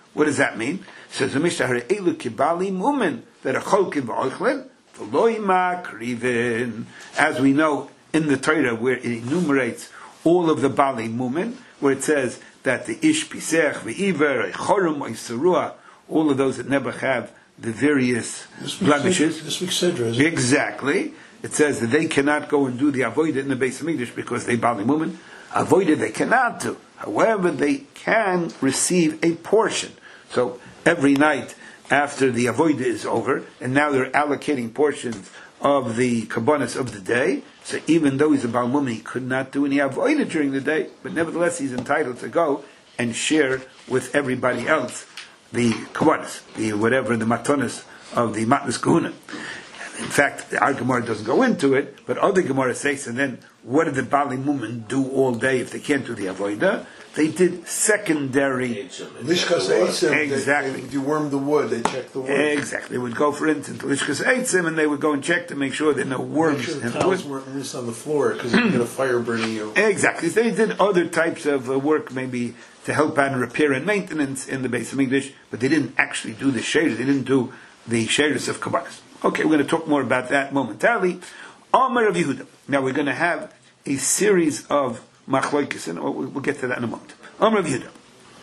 What does that mean? Says the Mishnah, Elu kibali mumen, that a cholkin v'oichlin, v'loima krivin. As we know in the Torah, where it enumerates all of the bali mumen, where it says that the ish pisech, v'iver, a chorum, a serua, all of those that never have the various blemishes. This week's Sedra, isn't it? Exactly. It says that they cannot go and do the avodah in the Beis Hamikdash because they bali mumen. Avodah they cannot do. However, they can receive a portion. So every night after the avodah is over, and now they're allocating portions of the kabbanis of the day. So even though he's a bal mumen, he could not do any avodah during the day, but nevertheless he's entitled to go and share with everybody else the kabbanis, the whatever the matonis of the matnas kahuna. In fact, our Gemara doesn't go into it, but other Gemara says, and then what did the Bali Mumen do all day if they can't do the avodah? They did secondary. Lishkas Eitzim. Exactly. They, they deworm the wood. They check the wood. Exactly. They would go, for instance, to Lishkas Eitzim, and they would go and check to make sure there are no worms. Make sure the in towels wood. weren't loose on the floor because you get a fire burning you. Exactly. So they did other types of uh, work, maybe to help out in repair and maintenance in the Beis Hamikdash, but they didn't actually do the shaders. They didn't do the shaders of kabbanis. Okay, we're going to talk more about that momentarily. Amar of Yehuda. Now we're going to have a series of machloikis, and we'll get to that in a moment. Amar of Yehuda.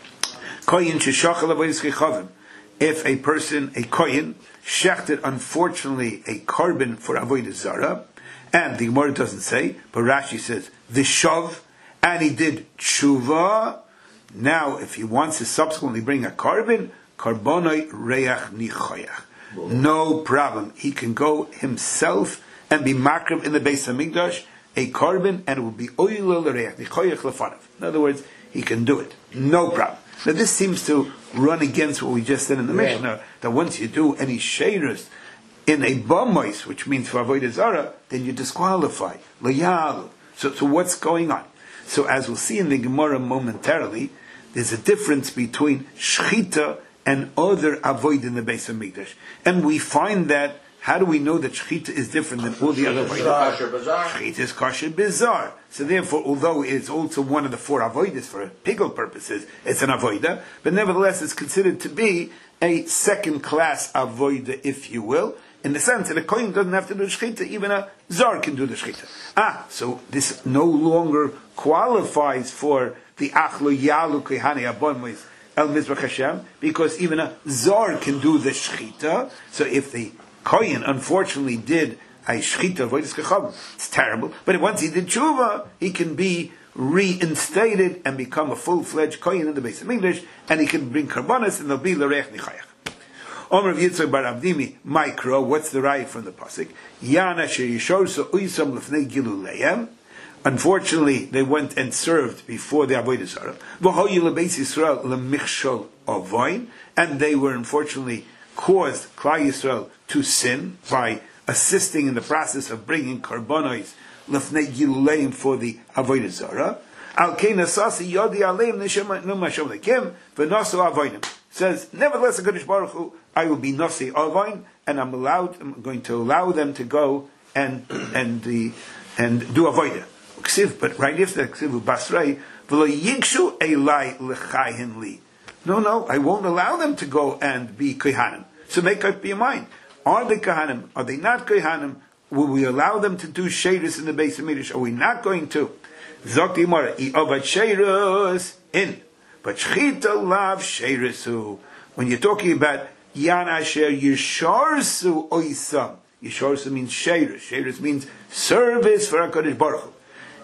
Koyin sheshachal avodas kechavim. If a person, a koyin, shechted unfortunately a carbon for avodah zara, and the Gemara doesn't say, but Rashi says the shav, and he did tshuva. Now, if he wants to subsequently bring a carbon, karbonoi reach nichoyach. No problem. He can go himself and be makriv in the Beis Hamikdash a carbon, and it will be oilel reach nichoyach lefanav. In other words, he can do it. No problem. Now, this seems to run against what we just said in the yeah. Mishnah, that once you do any sheiros in a bamois, which means for avodah zara, then you disqualify. Loyal. So, so what's going on? So, as we'll see in the Gemara momentarily, there's a difference between shchita and other avoid in the Beis Hamikdash. And we find that, how do we know that shchita is different than all the other avodah? Shchita is kosher bizarre. So therefore, although it's also one of the four avodas for pigul purposes, it's an avodah, but nevertheless it's considered to be a second class avodah, if you will, in the sense that a kohen doesn't have to do shchita, even a zar can do the shchita. Ah, so this no longer qualifies for the achlo yalu kehani abonmois el mizrach Hashem, because even a zar can do the shchita. So if the kohen unfortunately did a shchita avodas kechavim, it's terrible. But once he did tshuva, he can be reinstated and become a full-fledged kohen in the Beis Hamikdash, and he can bring karbanas and there'll be l'reich nichayach. Omer of Yitzchak bar Avdimi, Mikro, what's the right from the pasuk? Yana sheyishorso uysam lefnei giluleim. Unfortunately, they went and served before the avodah zara. V'hoyu lebeis Yisrael lemichshol avoin, and they were unfortunately caused Klal Yisrael to sin by assisting in the process of bringing karbonos lefnei giluleim for the avodah zara. Al kein asasi yodi aleim neshama numashom lekim v'nasu avoinim. Says, nevertheless, HaKadosh Baruch Hu, I will be Nasi Avain, and I'm allowed, I'm going to allow them to go and and the and do avodah. But right after Ksiv Basrei, v'lo yigshu elai l'chayhin li. No, no, I won't allow them to go and be kohanim. So make up your mind: are they kohanim? Are they not kohanim? Will we allow them to do sheiros in the Beis Hamikdash? Are we not going to? Zok Gemara, I avad sheiros in. But shchita lav sheirisu. When you're talking about yan asher yisharsu oisam, yisharsu means sheiris. Sheiris means service for HaKadosh Baruch Hu.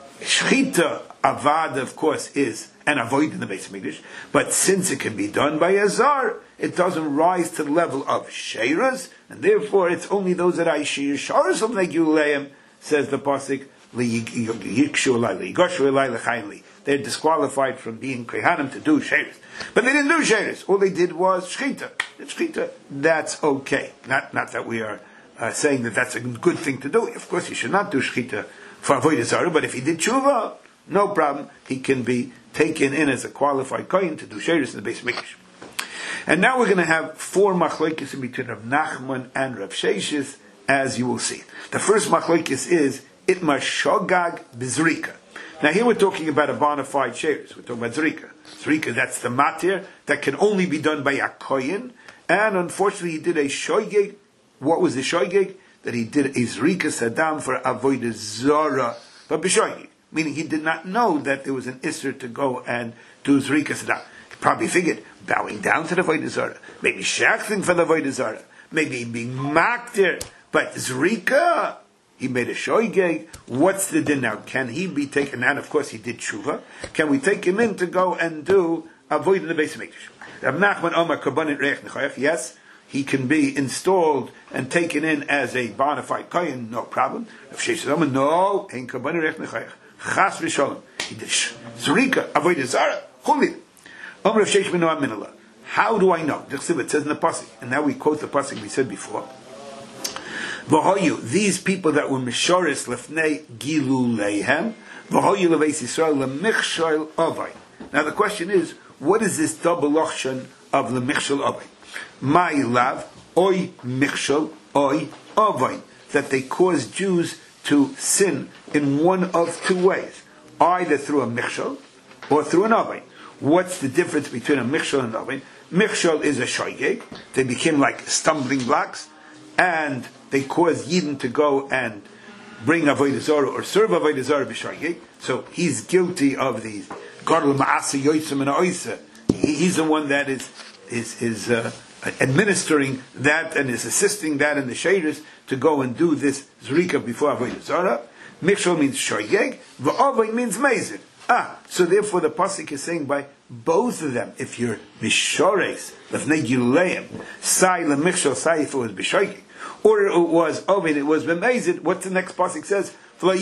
Shchita avad, of course, is an avoid in the Beis Hamikdash. But since it can be done by a zar, it doesn't rise to the level of sheiris, and therefore it's only those that I yisharsu leguleim, says the pasuk, liyikshu elai, liyigoshu elai, lechayim li. They're disqualified from being kohanim to do sheiros. But they didn't do sheiros. All they did was shchita. Shchita, that's okay. Not, not that we are uh, saying that that's a good thing to do. Of course, you should not do shchita for avodah zara, but if he did tshuva, no problem. He can be taken in as a qualified kohen to do sheiros in the Beis Hamikdash. And now we're going to have four machlokes in between Rav Nachman and Rav Sheshes, as you will see. The first machlokes is itmar shogag bizrika. Now here we're talking about a bona fide sheiris. We're talking about zrika. Zrika, that's the matir that can only be done by a kohen. And unfortunately, he did a shoygeg. What was the shoygeg? That he did a zrika sadam for avodah zara, but b'shoygeg, meaning he did not know that there was an isser to go and do zrika sadam. He probably figured bowing down to the avodah zara, maybe shachting for the avodah zara, maybe being maktir, but zrika. He made a shoygeg. What's the din now? Can he be taken out? Of course, he did tshuva. Can we take him in to go and do avoid in the base of Mikdash? Rav Nachman Omar Karbanet Reich Nechayach. Yes, he can be installed and taken in as a bona fide kohen, no problem. Rav Sheshes Omar, no, ain't Karbanet Reich Nechayach. Chas v'sholem. He did zrika avoid zara. Chuli. Omar Rav Sheshes Minoah Minallah. How do I know? It says in the pasuk, and now we quote the pasuk we said before. V'hoyu, these people that were mishoris lefnei gilu leihem, v'hoyu leveis Yisrael lemichshol avay. Now the question is, what is this double lachshon of lemichshol avay? My love, oy michshol, oy avay, that they cause Jews to sin in one of two ways, either through a michshol or through an avay. What's the difference between a michshol and an avay? Michshol is a shoygeg. They became like stumbling blocks, and they cause Yidden to go and bring Avodah Zarah or serve Avodah Zarah b'shoygeg. So he's guilty of these. Gadol ma'asa yotzim and oisa. He's the one that is is is uh, administering that and is assisting that in the sheiris to go and do this zrika before Avodah Zarah. Mikshol means shoygeg. V'avay means mezid. Ah, so therefore the pasuk is saying by both of them, if you're mishores, lefnei giluleim, sai lemichshol, sai if it was b'shoygeg, or it was oven, it was b'mezid. What the next pasuk says?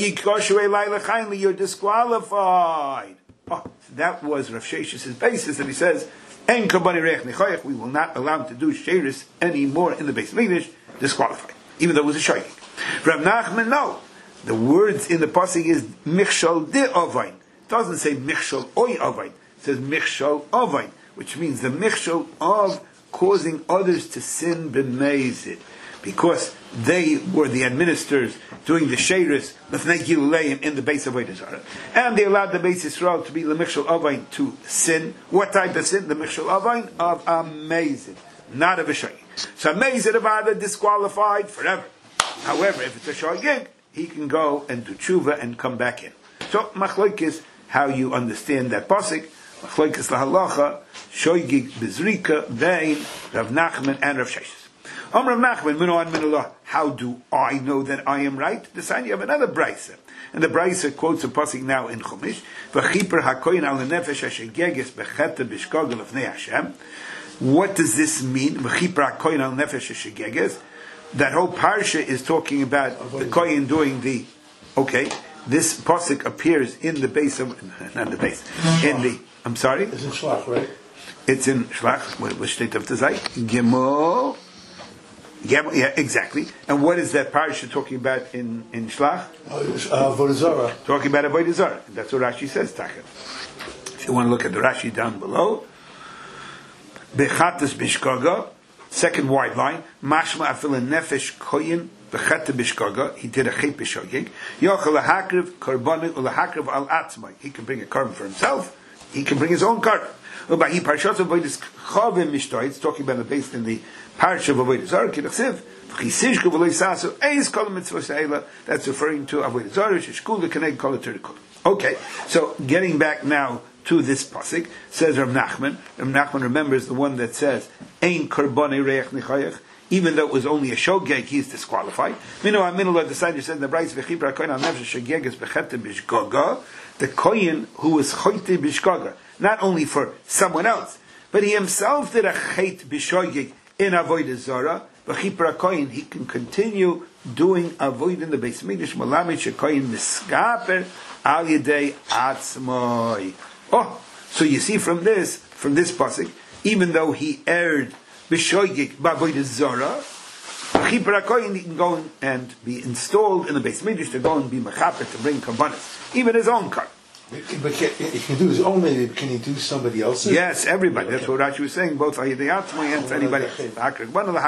You're disqualified. Oh, so that was Rav Shesh's basis that he says, "En kabani reich nechayach." We will not allow him to do sheiris anymore in the base of English. Disqualified, even though it was a shoygeg. Rav Nachman, no. The words in the pasuk is michshol de ovain. It doesn't say michshol oy ovain. It says michshol ovain, which means the michshol of causing others to sin b'mezid, because they were the administrators doing the sheiris lefnei giluleim in the base of Avodah Zarah, and they allowed the base Yisrael to be the michshol avain to sin. What type of sin? The michshol avain of amazing, not of a shoygeg. So amazing about it, disqualified forever. However, if it's a shoygeg, he can go and do tshuva and come back in. So machloek is how you understand that pasuk. Machloek is lahalacha shoygeg bezrika vein Rav Nachman and Rav Sheshes. Om Rav Nachman, Minoan Minullah. How do I know that I am right? The sign you have another brisa, and the brisa quotes a pasuk now in Chumash. V'chiper hakoyin al nefesh hashegeges becheta b'shkogel lefnei Hashem. What does this mean? V'chiper hakoyin al nefesh hashegeges. That whole parsha is talking about the koyin doing the. Okay, this pasuk appears in the base of not the base in the. I'm sorry. It's in Shlach, right? It's in Shlach. Which state of the Zayt? Gimel. Yeah, yeah, exactly. And what is that parasha talking about in, in Shlach? Uh, Avodah Zarah. Talking about Avodah Zarah. That's what Rashi says, Tachet. If you want to look at the Rashi down below, Bechatas Bishkaga, second wide line, Mashma Afil Nefesh Koyin, Bechata Bishkaga, he did a Chet Bishogig, Yochel Lahakriv, Karbanu, Lahakriv Al Atzmai. He can bring a carbon for himself, he can bring his own carbon. Ubahi Parshas Avodas Chavim Mishtoy, it's talking about the based in the Parsha of Avodah Zarah, Kidachsiv, V'chisishku v'lo yisasu, Eis kol mitzvah se'ela, that's referring to Avodah Zarah, Sheshkul l'keneg kol l'terikol. Okay, so getting back now to this pasuk, says Rav Nachman, Rav Nachman remembers the one that says, Ein karbonei reich nechayach, even though it was only a shogeg, he is disqualified. Minu aminullah, the side said in the Brais, V'chibra koyin al nefesh shogeg is bechete bishgaga, the koyin who was choyte bishgaga, not only for someone else, but he himself did a chet bishogeg in Avodah Zarah, V'chipra koyin, he can continue doing avoid in the base Mikdash, Malamid shekoyin miskaper al yedei atzmoi. Oh, so you see from this, from this pasuk, even though he erred b'shoygig b'avodah Zarah, V'chipra koyin, he can go and be installed in the base Mikdash to go and be mechaper to bring karbanos, even his own car. But can, he can do his own, maybe, can he do somebody else's? Yes, everybody. That's what Rashi was saying, both Ayidei Atzmai and anybody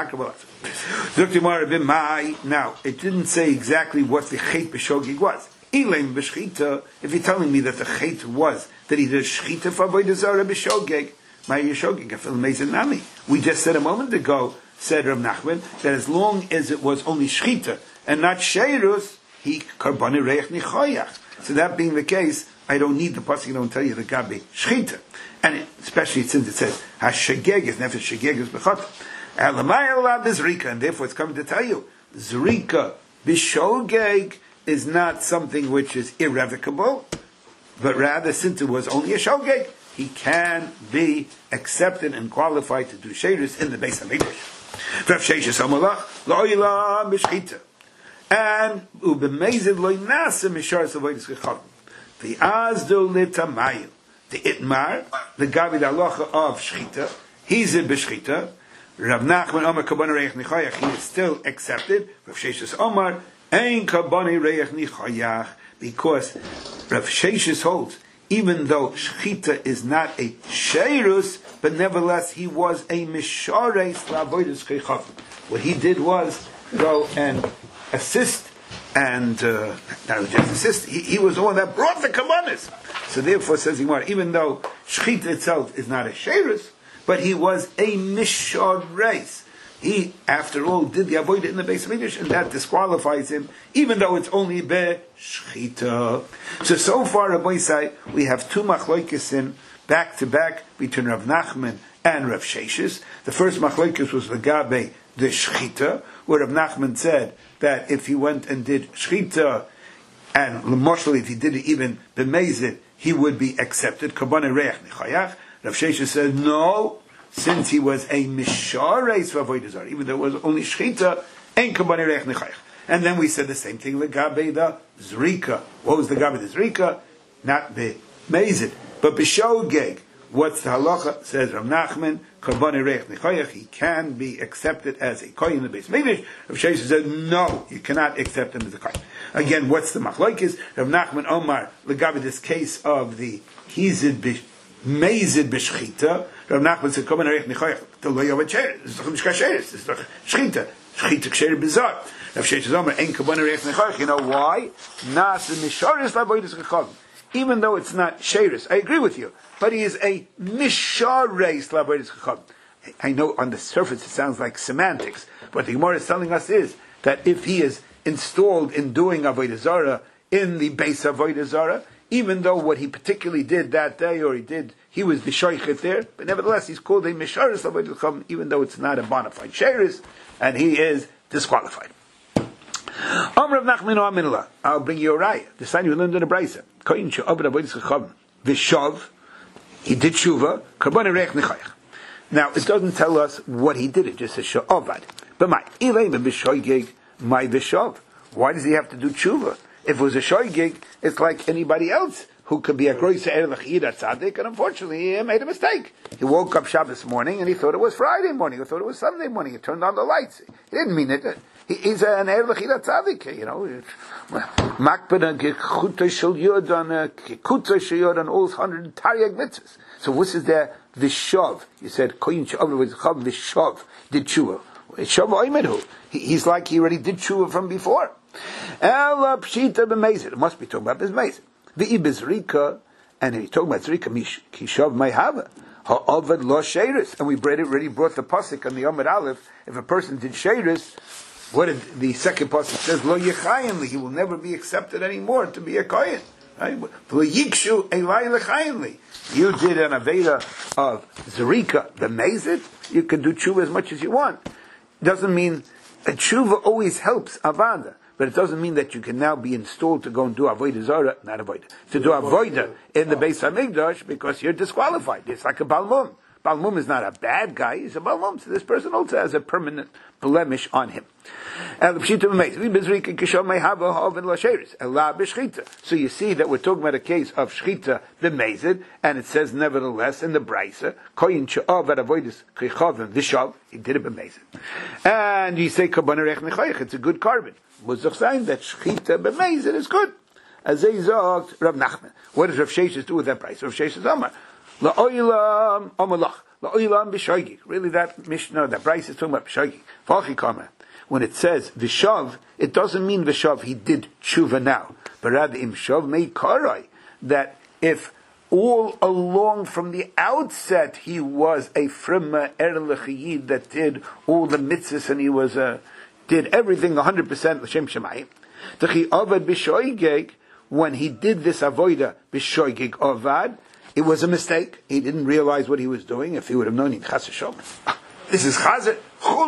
else. Now, it didn't say exactly what the Chet B'Shogig was. Elaim b'shchita, if you're telling me that the chait was that he did shchita for avodah zarah b'shogeg, my yeshogeg afil mezid nami. We just said a moment ago, said Rav Nachman, that as long as it was only shchita and not sheirus, he karbani reich nichoyach. So that being the case, I don't need the pasuk. I don't tell you the gabi shchita, and especially since it says hashegeg is nefesh shegeg is bechata. Elamayel b'zrika, and therefore it's coming to tell you zrika b'shogeg is not something which is irrevocable, but rather, since it was only a shogeg, he can be accepted and qualified to do sheiris in the Beis HaMikdash. Rav Sheshes Amalach lo'ila b'shchita, and u'b'mezid lo nasa misharis avodas chachavim v'azdo l'tamayim the itmar the gabi halacha of shchita he's in b'shchita. Rav Nachman Omar kabana reich nichayach, he is still accepted. Rav Sheshes Omar ein kabani reich nichayach, because Rav Sheshes holds even though shchita is not a sheirus, but nevertheless he was a mishares la'avodas chachavim. What he did was go and assist, and uh, not just assist. He, he was the one that brought the kabbanis. So therefore, says Gemara, even though shchita itself is not a sheirus, but he was a mishares. He, after all, did the avodah in the Beis HaMikdash, and that disqualifies him, even though it's only be shchita. So, so far, Rabbi Say, we have two machlokes in back to back between Rav Nachman and Rav Sheshes. The first machlokes was legabe the shchita, where Rav Nachman said that if he went and did shchita, and l'moshel, if he did it even b'mezid, he would be accepted. Kabane reich nichayach. Rav Sheshes said no. Since he was a mishares v'avodah zarah, even though it was only shchita, ein kabani reich nechayach. And then we said the same thing legabe the zrika. What was the gabe the zrika? Not the mezid, but b'shogeg. What's the halacha? Says Rav Nachman, kabani reich nechayach. He can be accepted as a kohen in the Beis HaMikdash. Rav Sheshes said no, you cannot accept him as a kohen. Again, what's the machlokes? Rav Nachman Omar legabe this case of the hizid b'sh. Mezid b'shchita. Rav Nachman said, "Come and reich nichayach." The lo yavet sheres. This is doch mishka sheres. This is doch shchita. Shchita ksher bizar. Rav Sheshes Omer ein kabana reich nichayach. You know why? Nas misharis la'avodas chachavim. Even though it's not sheres, I agree with you, but he is a misharis la'avodas chachavim. I know on the surface it sounds like semantics. What the Gemara is telling us is that if he is installed in doing avodah zarah in the base of avodah zarah, even though what he particularly did that day, or he did, he was the shoichet there, but nevertheless he's called a misharis avodah chachavim, even though it's not a bona fide sheres, and he is disqualified. Amr Rav Nachman Aminullah, I'll bring you a raya. The sign you learned in the Brisa. Koyin she'ovad avodas chachavim v'shav, he did shuva, karbon reich nechayach. Now it doesn't tell us what he did; it just says she'ovad. But my ilay b'shoigig my v'shav. Why does he have to do tshuva? If it was a shoygig, it's like anybody else who could be a groiser erlich yidar tzaddik, and unfortunately he made a mistake. He woke up Shabbos morning and he thought it was Friday morning, he thought it was Sunday morning. He turned on the lights. He didn't mean it. He, he's an erlich yidar tzaddik, you know. Makbena gekutay shel yod on gekutay shel yod on all hundred taryag mitzvahs. So what is there? Vishav. You said koyin she'avnu with chav vishav did tshuva. Shav oimedu. He's like he already did tshuva from before. Ela pshita b'mezid. It must be talking about this mezid. V'i bezrika, and he's talking about zrika mish kishav mayhava ha'avad lo sheiris. And we already brought the pasuk on the Amud Aleph. If a person did sheiris, what did the second pasuk says? Lo yechayinli. He will never be accepted anymore to be a kohen. Right? Lo yikshu elai lechayinli. You did an aveda of zrika b'mezid. You can do tshuva as much as you want. Doesn't mean a tshuva always helps avada. But it doesn't mean that you can now be installed to go and do avodah zarah, not avodah, to do avodah in the Beis HaMikdash, because you're disqualified. It's like a balmum. Balmum is not a bad guy; he's a balmum. So this person also has a permanent blemish on him. So you see that we're talking about a case of shchita b'mezid, and it says nevertheless in the Brisa, koyin she'av at avodas chachavim v'shav, he did it b'mezid, and you say kabana reich nechayach, it's a good carbon. Muzach saying that shchita b'mezid is good. As they zogt Rav Nachman. What does Rav Sheshes do with that price? Rav Sheshes Amar la'olam amalach la'olam b'shoigig. Really, that Mishnah, that price is talking about b'shoigig. V'achi kama. When it says vishav, it doesn't mean vishav he did tshuva now, Varad im shov mei karai, that if all along from the outset he was a frima erlich yid that did all the mitzvahs and he was a did everything one hundred percent l'shem shemayim. T'chi avad b'shoigeg, when he did this avoida b'shoigeg avad, it was a mistake. He didn't realize what he was doing. If he would have known, he'd chas v'shom. This is chazir.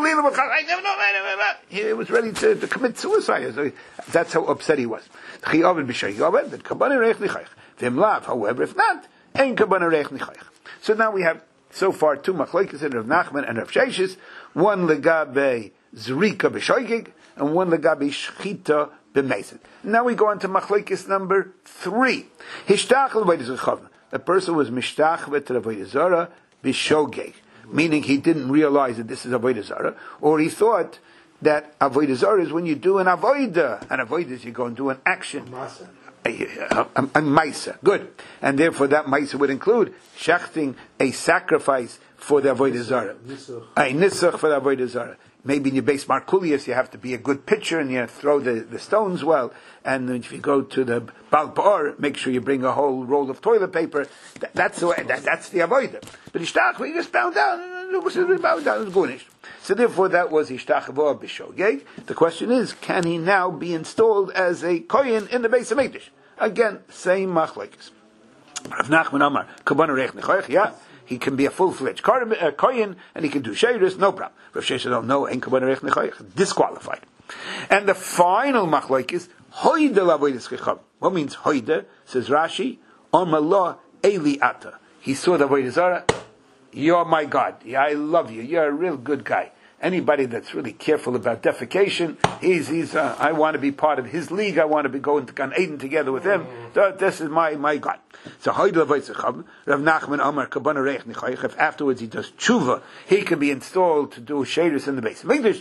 I never know. He was ready to, to commit suicide. So that's how upset he was. T'chi avad b'shoigeg avad, that kabbalah reich nichayich. V'im lav, however, if not, ein kabbalah reich nichayich. So now we have so far two machlokes in Rav Nachman and Rav Sheshes, one legabe zrika b'shoigeg, and one legabe shchita b'meised. Now we go on to machlokes number three. Hishtach l'avodas rechavna. A person was mishtachvet to avodas zara b'shogeg, meaning he didn't realize that this is avodas zara, or he thought that avodas zara is when you do an avodah. An avodah is you go and do an action. A, a, a, a maisa, good, and therefore that maisa would include shechting a sacrifice for the avodah zara, a nisach for the avodah zara. Maybe in your base markulius you have to be a good pitcher and you throw the, the stones well. And if you go to the Baal Pa'or, make sure you bring a whole roll of toilet paper. That, that's the way, that, that's the avodah. But ishtach, when you just bow down, bow down, it's good. So therefore, that was ishtach avodah b'shogeg. The question is, can he now be installed as a kohen in the base of Mikdash? Again, same machlokes. Rav Nachman Amar, kabbalah reich nechoich, yeah. He can be a full-fledged kohen, and he can do sheiros, no problem. Rav Sheshes don't know, ein kabbalah reich nechoich, disqualified. And the final machlok is hoide l'avodas chacham. What means hoide? Says Rashi, Omer Eli Ata. He saw the avodas zara. You're my God. I love you. You're a real good guy. Anybody that's really careful about defecation, he's, he's, uh, I want to be part of his league. I want to be going to Gan Eden together with him. So this is my, my God. So, Rav Nachman Amar Kabbalah Reich Nichayich. If afterwards he does tshuva, he can be installed to do sheiros in the base of Mikdash.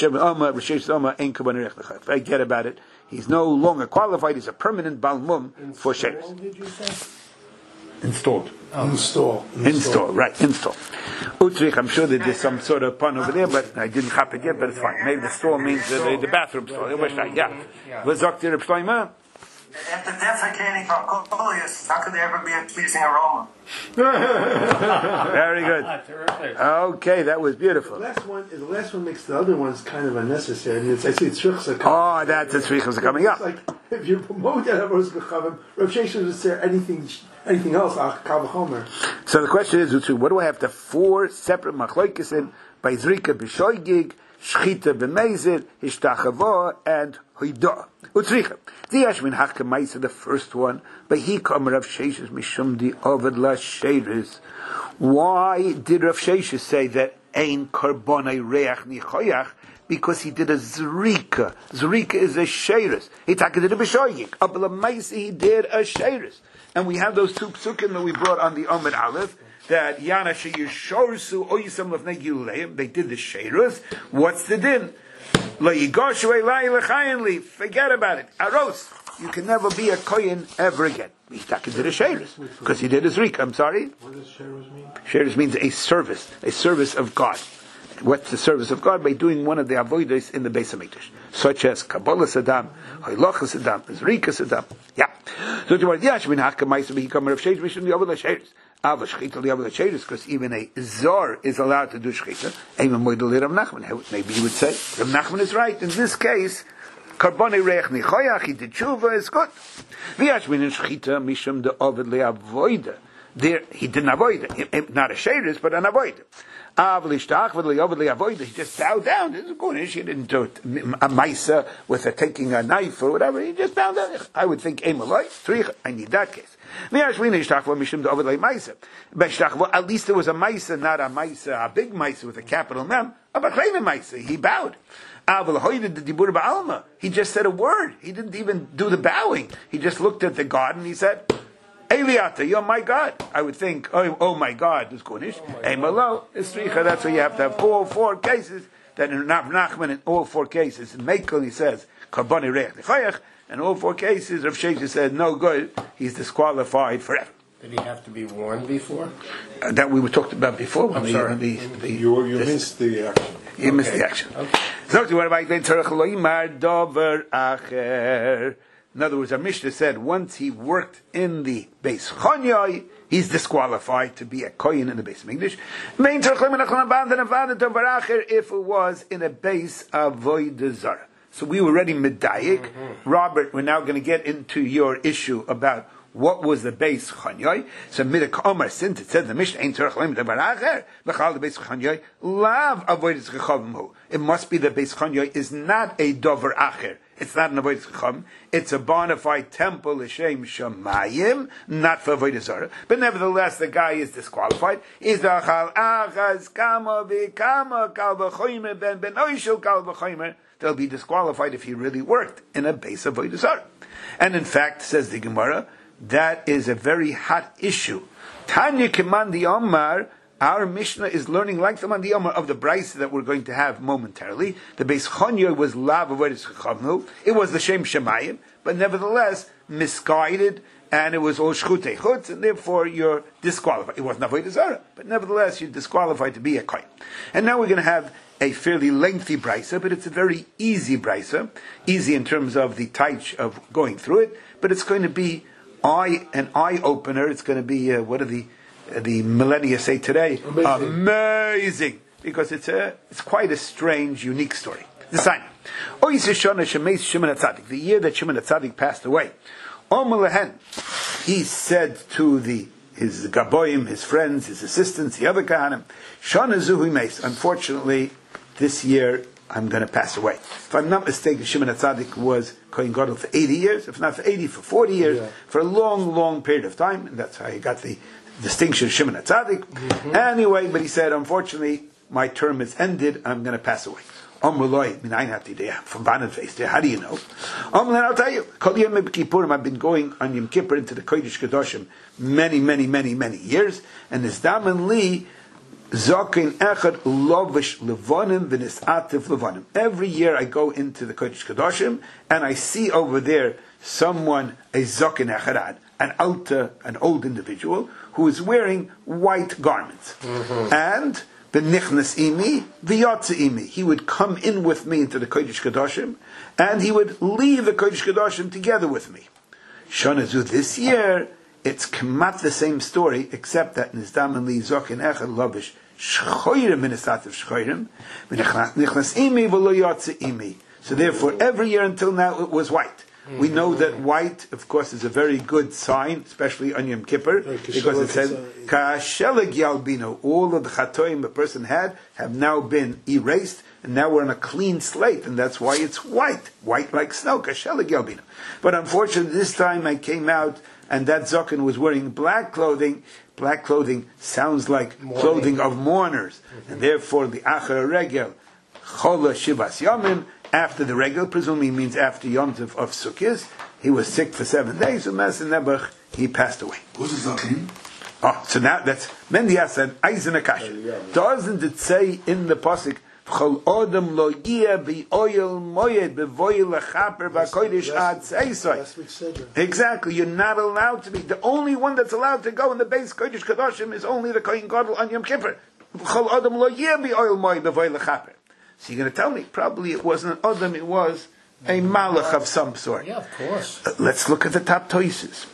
Forget about it. He's no longer qualified. He's a permanent balmum for sheiros. Installed. Oh. Install. Install. Install, right, install. Utrich, I'm sure that there's some sort of pun over there, but I didn't chop it yet, but it's fine. Maybe the stall means uh, the, the bathroom stall. Yeah. V'zokti Reb Shlomo? After defecating from coleus, how could there ever be a pleasing aroma? Very good. Okay, that was beautiful. The last one, the last one makes the other ones kind of unnecessary. I mean, it's, I see tzrichas coming. Oh, that's the tzrichas coming up. It's like, if you promote that Avodas Chachamim, Rav Sheshes would say anything, anything else, Kal V'chomer. So the question is, what do I have to four separate machlokes in? By Zrika b'shoigig, Shchita b'meizid, Hishtachavo, and Hoidah. Utzricha. The Yashmin Hakka Maisa, the first one, but he come Rav Sheshes Mishum di Ovid La Sheiris. Why did Rav Sheshes say that Ein Karbonai Reach Nichoyach? Because he did a Zrika. Zrika is a Sheiris. He did a B'shoyik. Abla Maisa, he did a Sheiris. And we have those two psukim that we brought on the Amid Aleph, that Yana Sheyishorsu Oyisam Lefnei Giluleim, they did the Sheiris. What's the din? Forget about it. Aros. You can never be a kohen ever again. He did a sheiros because he did his rik. I'm sorry. What does sheiros mean? Sheiros means a service, a service of God. What's the service of God? By doing one of the avodas in the Beis Hamikdash, such as Kabbalah Saddam, Hoylach Saddam, Zrika Saddam. Yeah. So the word Yash min Hakka Ma'aser become Rav Sheshes Mishum the Avodah Sheiros. Ava Shechita the Avodah Sheiros, because even a Zor is allowed to do Shechita. Even Moedel Rav Nachman. Maybe he would say Rav Nachman is right. In this case, Karbonei Reich Nichoyach, he did tshuva, is good. V'yash min Shechita Mishum the Ovid le'avoida. There, he didn't avoid it. Not a sheiros, but an avoid it. He just bowed down. This is good. He didn't do it, a maisa with a taking a knife or whatever. He just bowed down. I would think, I need that case. At least there was a maisa, not a maisa, a big maisa with a capital mem. He bowed. He just said a word. He didn't even do the bowing. He just looked at the God and he said, Eliata, you're my God. I would think, oh, oh my God, is Kunish. Emalo, Estricha, that's why you have to have all four cases, that in Rav Nachman, in all four cases, in Mekel, he says, Karboni Reich Nechayach, and all four cases, Rav Sheshes said, no good, he's disqualified forever. Did he have to be warned before? Uh, that we were talked about before. I'm the, sorry. The, the, You, you this, missed the action. You okay. missed the action. Okay. So, what about the Tzarech Loimar Dover Acher? In other words, our Mishnah said once he worked in the Beis Chonyai, he's disqualified to be a kohen in the Beis Mikdash. If it was in a base of Avodah Zarah. So we were already medayik. Mm-hmm. Robert, we're now going to get into your issue about what was the Beis Chonyai. So Midak Omar, since it said the Mishnah ain't tzarich lemon davar acher, v'chal the Beis Chonyai lav avodas chachavim. It must be the Beis Chonyai is not a davar acher. It's not an avodas chachavim. It's a bona fide temple l'shem shamayim, not for avodas zarah. But nevertheless, the guy is disqualified. Is the achal achas kama v'kama kal v'choymer ben ben oishel kal v'choymer. They'll be disqualified if he really worked in a base of avodas zarah. And in fact, says the Gemara, that is a very hot issue. Tanya Kimandi Omar, our Mishnah is learning like the Mandi Omar of the Brisa that we're going to have momentarily. The Beis Chonyai was Lav Avodas Chachavnu. It was the Shem Shemayim, but nevertheless misguided, and it was all Shchutei Chutz, and therefore you're disqualified. It wasn't Avodah Zarah, but nevertheless you're disqualified to be a Kohen. And now we're going to have a fairly lengthy Brisa, but it's a very easy Brisa, easy in terms of the taich of going through it, but it's going to be eye an eye opener. It's going to be uh, what do the uh, the millennia say today? Amazing. Amazing, because it's a it's quite a strange, unique story. The sign. The year that Shimon HaTzadik passed away, he said to the his gaboim, his friends, his assistants, the other kahanim, Shana Zuhu Meis. Unfortunately, this year I'm going to pass away. If I'm not mistaken, Shimon HaTzadik was Kohen Gadol for eighty years, if not for eighty, for forty years, yeah. for a long, long period of time, and that's how he got the distinction of Shimon HaTzadik. Mm-hmm. Anyway, but he said, unfortunately, my term has ended, I'm going to pass away. From Banan face there, how do you know? I'll tell you, I've been going on Yom Kippur into the Kodesh Kedoshim many, many, many, many years, and this Daman Li, Zokin Echad Lovish Levonim V'Nisativ Levonim. Every year I go into the Kodesh Kedoshim and I see over there someone, a Zokin Echad, an alta, an old individual who is wearing white garments. Mm-hmm. And the Nichnas Imi, the Yotze Imi. He would come in with me into the Kodesh Kedoshim and he would leave the Kodesh Kedoshim together with me. Shonazu, this year it's kemat the same story, except that Nizdam and Li Zokin Echad Lovish Shchoirim V'Nisativ Shchoirim V'Nichnas Imi V'Lo Yotze Imi. So therefore, every year until now it was white. Mm-hmm. We know that white, of course, is a very good sign, especially on Yom Kippur, because it says Ka'asheleg Yalbino. All of the chatoim a person had have now been erased, and now we're on a clean slate, and that's why it's white, white like snow. Ka'asheleg Yalbino. But unfortunately, this time I came out, and that Zokin was wearing black clothing. Black clothing sounds like Mourning. Clothing of mourners, mm-hmm. and therefore the Achar Regel Chola Shivas Yomim. After the regular, presumably means after Yom Tov of Sukkot, he was sick for seven days, and Master Nebuch, he passed away. Who's the Zokin? Oh, so now that's Mendia said Eisen Akash. Doesn't it say in the pasuk Chol Odom Lo Yia Bi Oyel Moyed Bevoyel Lachaper Bakodesh Ad Seisoi? Exactly, you're not allowed to be. The only one that's allowed to go in the base Kodesh Kadoshim is only the Kohen Gadol on Yom Kippur. Chol Odom Lo Yia Bi Oyel Moyed Bevoyel Lachaper. So you're going to tell me, probably it wasn't an Adam, it was a Malach of some sort. Yeah, of course. Uh, let's look at the top toises.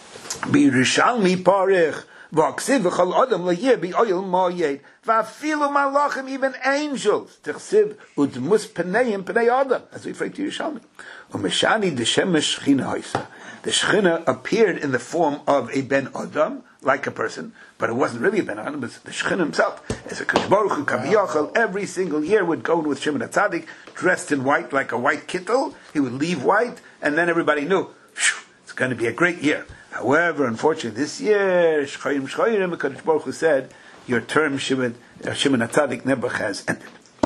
B'Yerushalmi parich, v'aksiv v'chol Adam l'yeh b'oyel ma'yed, v'afilu malachim, even angels, t'chsiv udmus p'neim p'nei Adam, as we refer to Yerushalmi. U'meshani d'shemesh shchina hoisa. The Shechina appeared in the form of a Ben Adam, like a person, but it wasn't really a Ben Adam, it was the Shechina himself. As a Kodesh Baruch Hu Kaviyachal, every single year would go with Shimon HaTzadik, dressed in white like a white kittel. He would leave white, and then everybody knew, it's going to be a great year. However, unfortunately, this year, Shchoyim Shchoyim, Kodesh Baruch Hu said, your term Shimon, uh, Shimon HaTzadik Nebuch has ended.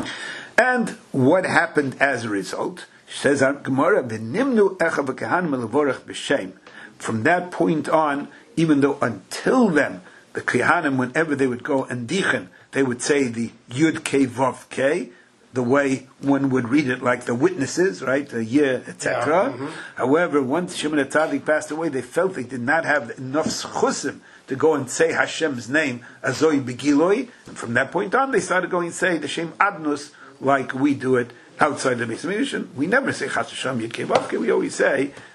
And what happened as a result? Says our Gemara, "V'nimnu echa v'kahanim levorach b'shem." From that point on, even though until then the kahanim, whenever they would go and dichen, they would say the Yud Kei Vav Kei, the way one would read it, like the witnesses, right, the Yeh, et cetera. Yeah, mm-hmm. However, once Shimon HaTzadik passed away, they felt they did not have enough schusim to go and say Hashem's name, Azoi Begiloi, and from that point on, they started going and say the Shem Adnus, like we do it outside the Beis Mikdash. We never say Chas Hashem Yud Kei Vav Kei. We always say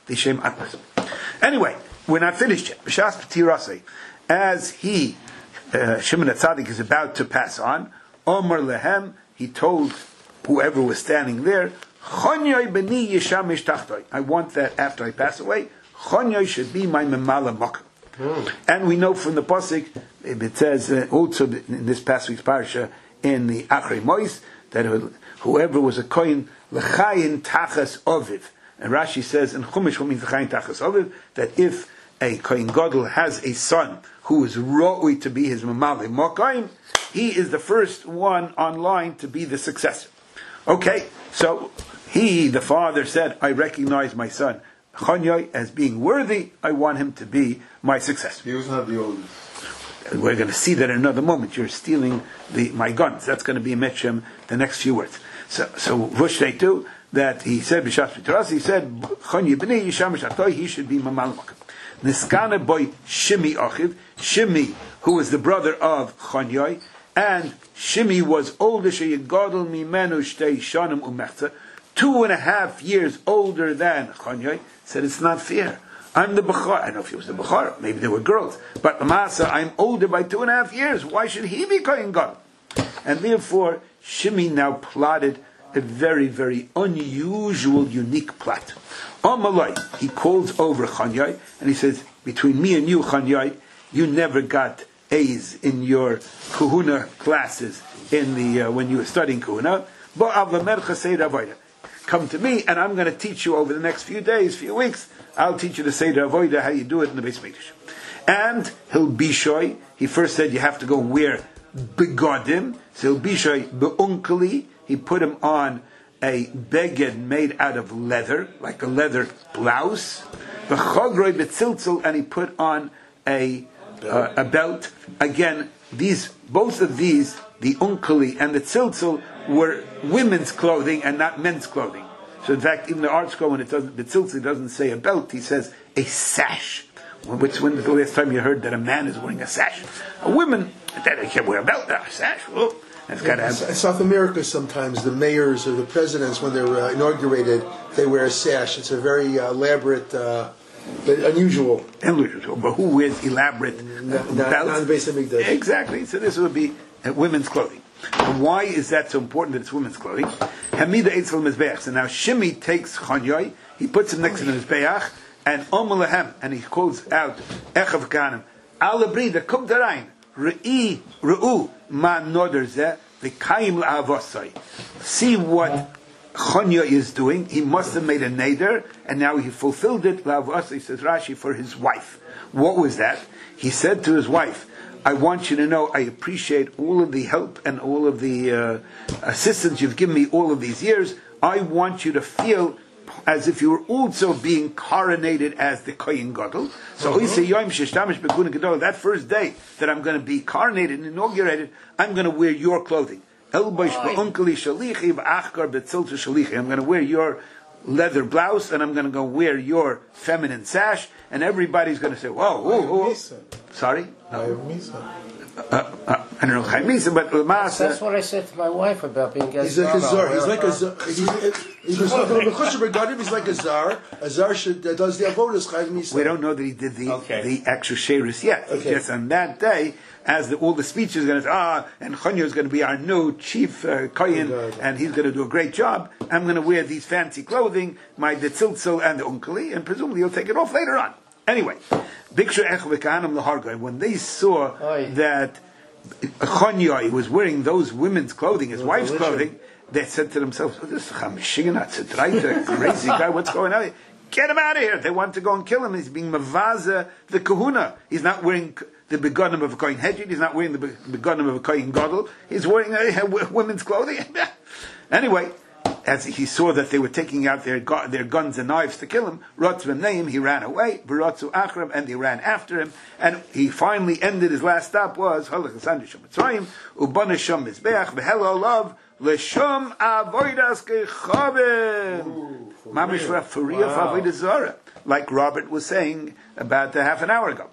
the Shem Akbas. Anyway, we're not finished yet. B'shas P'tirasei, as he, uh, Shimon HaTzadik is about to pass on, Omer Lehem, he told whoever was standing there, Chonyoy b'ni yishamish tachtoi. I want that after I pass away, Chonyoy should be my memala makom. Mm. And we know from the pasuk, it says uh, also in this past week's parsha in the Achrei Mois that whoever was a kohen lechayin tachas oviv. And Rashi says in Chumash what means lechayin tachas oviv, that if a kohen gadol has a son who is roi to be his memala makom, he is the first one online to be the successor. Okay, so he, the father, said, I recognize my son Chonyoy as being worthy. I want him to be my successor. He was not the oldest. We're going to see that in another moment. You're stealing the my guns. That's going to be Mitchem, the next few words. So, so Vush too, that he said, B'shas P'tirasei, he said, Chonyoy b'nei yisham shatoi, he should be Mamal Makom. Niskana boy Shimi Achiv, Shimi, who was the brother of Chonyoy, and Shimi was older, sheyigadol mimenu shtei shanim umechza, two and a half years older than Chonyoy, said it's not fair. I'm the Bechar. I don't know if he was the Bechar, maybe there were girls, but Masa, I'm older by two and a half years. Why should he be Kohen Gadol? And therefore, Shimi now plotted a very, very unusual, unique plot. Amalai, he calls over Chonyoy, and he says, between me and you, Chonyoy, you never got A's in your Kahuna classes in the uh, when you were studying Kahuna. Come to me, and I'm going to teach you over the next few days, few weeks. I'll teach you the Seder Avodah, how you do it in the Beis Mikdash. And he'll be shoy. He first said you have to go wear begodim. So he'll be shoy beunkeli. He put him on a beged made out of leather, like a leather blouse. B'chogroi betziltzil, and he put on a uh, a belt. Again, these both of these, the unkeli and the tziltzil, were women's clothing and not men's clothing. So in fact, even the art scroll, when it doesn't, the tziltzil doesn't say a belt, he says a sash. Which when the last time you heard that a man is wearing a sash? A woman, they can't wear a belt, a sash. Well, that's got to have. In South America, sometimes the mayors or the presidents, when they're uh, inaugurated, they wear a sash. It's a very uh, elaborate, uh, unusual. Unusual, but who wears elaborate uh, belts? Not exactly. So this would be uh, women's clothing. And why is that so important that it's women's clothing? Hamida Eitzel Mizbeach. So now Shimi takes Chonyoy, he puts him next to the Mizbeach, and Omalahem, and he calls out Echav Kanim, Alabrida, Kum Darain, Re'i, Re'u, Ma Noder Zeh, the Kaim La'avosai. See what Chonyoy is doing. He must have made a neder, and now he fulfilled it, La'avosai, says Rashi, for his wife. What was that? He said to his wife, I want you to know I appreciate all of the help and all of the uh, assistance you've given me all of these years. I want you to feel as if you were also being coronated as the Kohen Gadol. So uh-huh. that first day that I'm going to be coronated and inaugurated, I'm going to wear your clothing. I'm going to wear your leather blouse, and I'm going to go wear your feminine sash, and everybody's going to say, whoa, whoa, whoa. Sorry? No. Uh, uh, I don't know Chaim Misa, but Lamasa. That's what I said to my wife about being a He's like a czar. He's like a czar. He's like a czar. A czar should, uh, does the avodas Chaim Misa. We don't know that he did the okay. the actual sheirus yet. Okay. Just on that day, as the, all the speeches are going to say, ah, and Chonyoy is going to be our new chief uh, kohen, oh, and he's going to do a great job. I'm going to wear these fancy clothing, my detziltzil and the unkeli, and presumably he'll take it off later on. Anyway, Bikshu Echav Kahanim Lahargai, when they saw Oy. that Chonyoy was wearing those women's clothing, his wife's religion. clothing, they said to themselves, oh, this is a crazy guy, what's going on here? Get him out of here. They want to go and kill him. He's being mavaza the kahuna. He's not wearing the begonim of a kohen hedjid. He's not wearing the begonim of a kohen gadol. He's wearing a, a women's clothing. Anyway, as he saw that they were taking out their their guns and knives to kill him, Ratzu Neim, he ran away. Baratzu Achram, and they ran after him. And he finally ended. His last stop was Halach Hasan Shom Mitzrayim Ubana Shom Mizbeach V'Helo Love L'Shom Avodas Kechavim Mamish Rafuriyah Avodas Zara, like Robert was saying about uh, half an hour ago.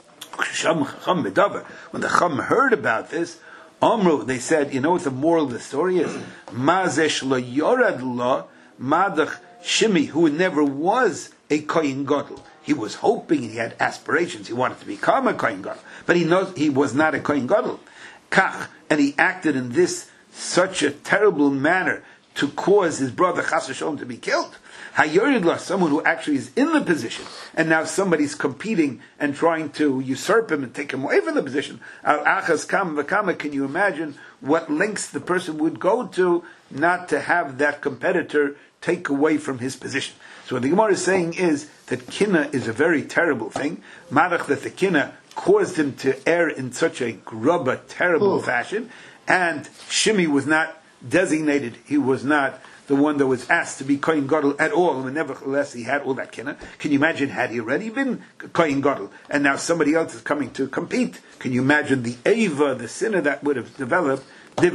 When the Chum heard about this, Amru, they said, you know what the moral of the story is? Mazesh lo yorad lo, madach Shimi, who never was a Kohen Gadol, he was hoping, he had aspirations, he wanted to become a Kohen Gadol, but he knows he was not a Kohen Gadol. Kach, and he acted in this such a terrible manner to cause his brother Chas v'Shalom to be killed. Hayoridlah, someone who actually is in the position, and now somebody's competing and trying to usurp him and take him away from the position. Al achas kam v'kama, can you imagine what lengths the person would go to not to have that competitor take away from his position? So what the Gemara is saying is that kina is a very terrible thing. Marach, that the kina caused him to err in such a grubba, terrible Ooh. fashion, and Shimi was not designated, he was not the one that was asked to be Kohen Gadol at all, and nevertheless he had all that kina. Can you imagine, had he already been Kohen Gadol, and now somebody else is coming to compete, can you imagine the Eva, the sinner that would have developed?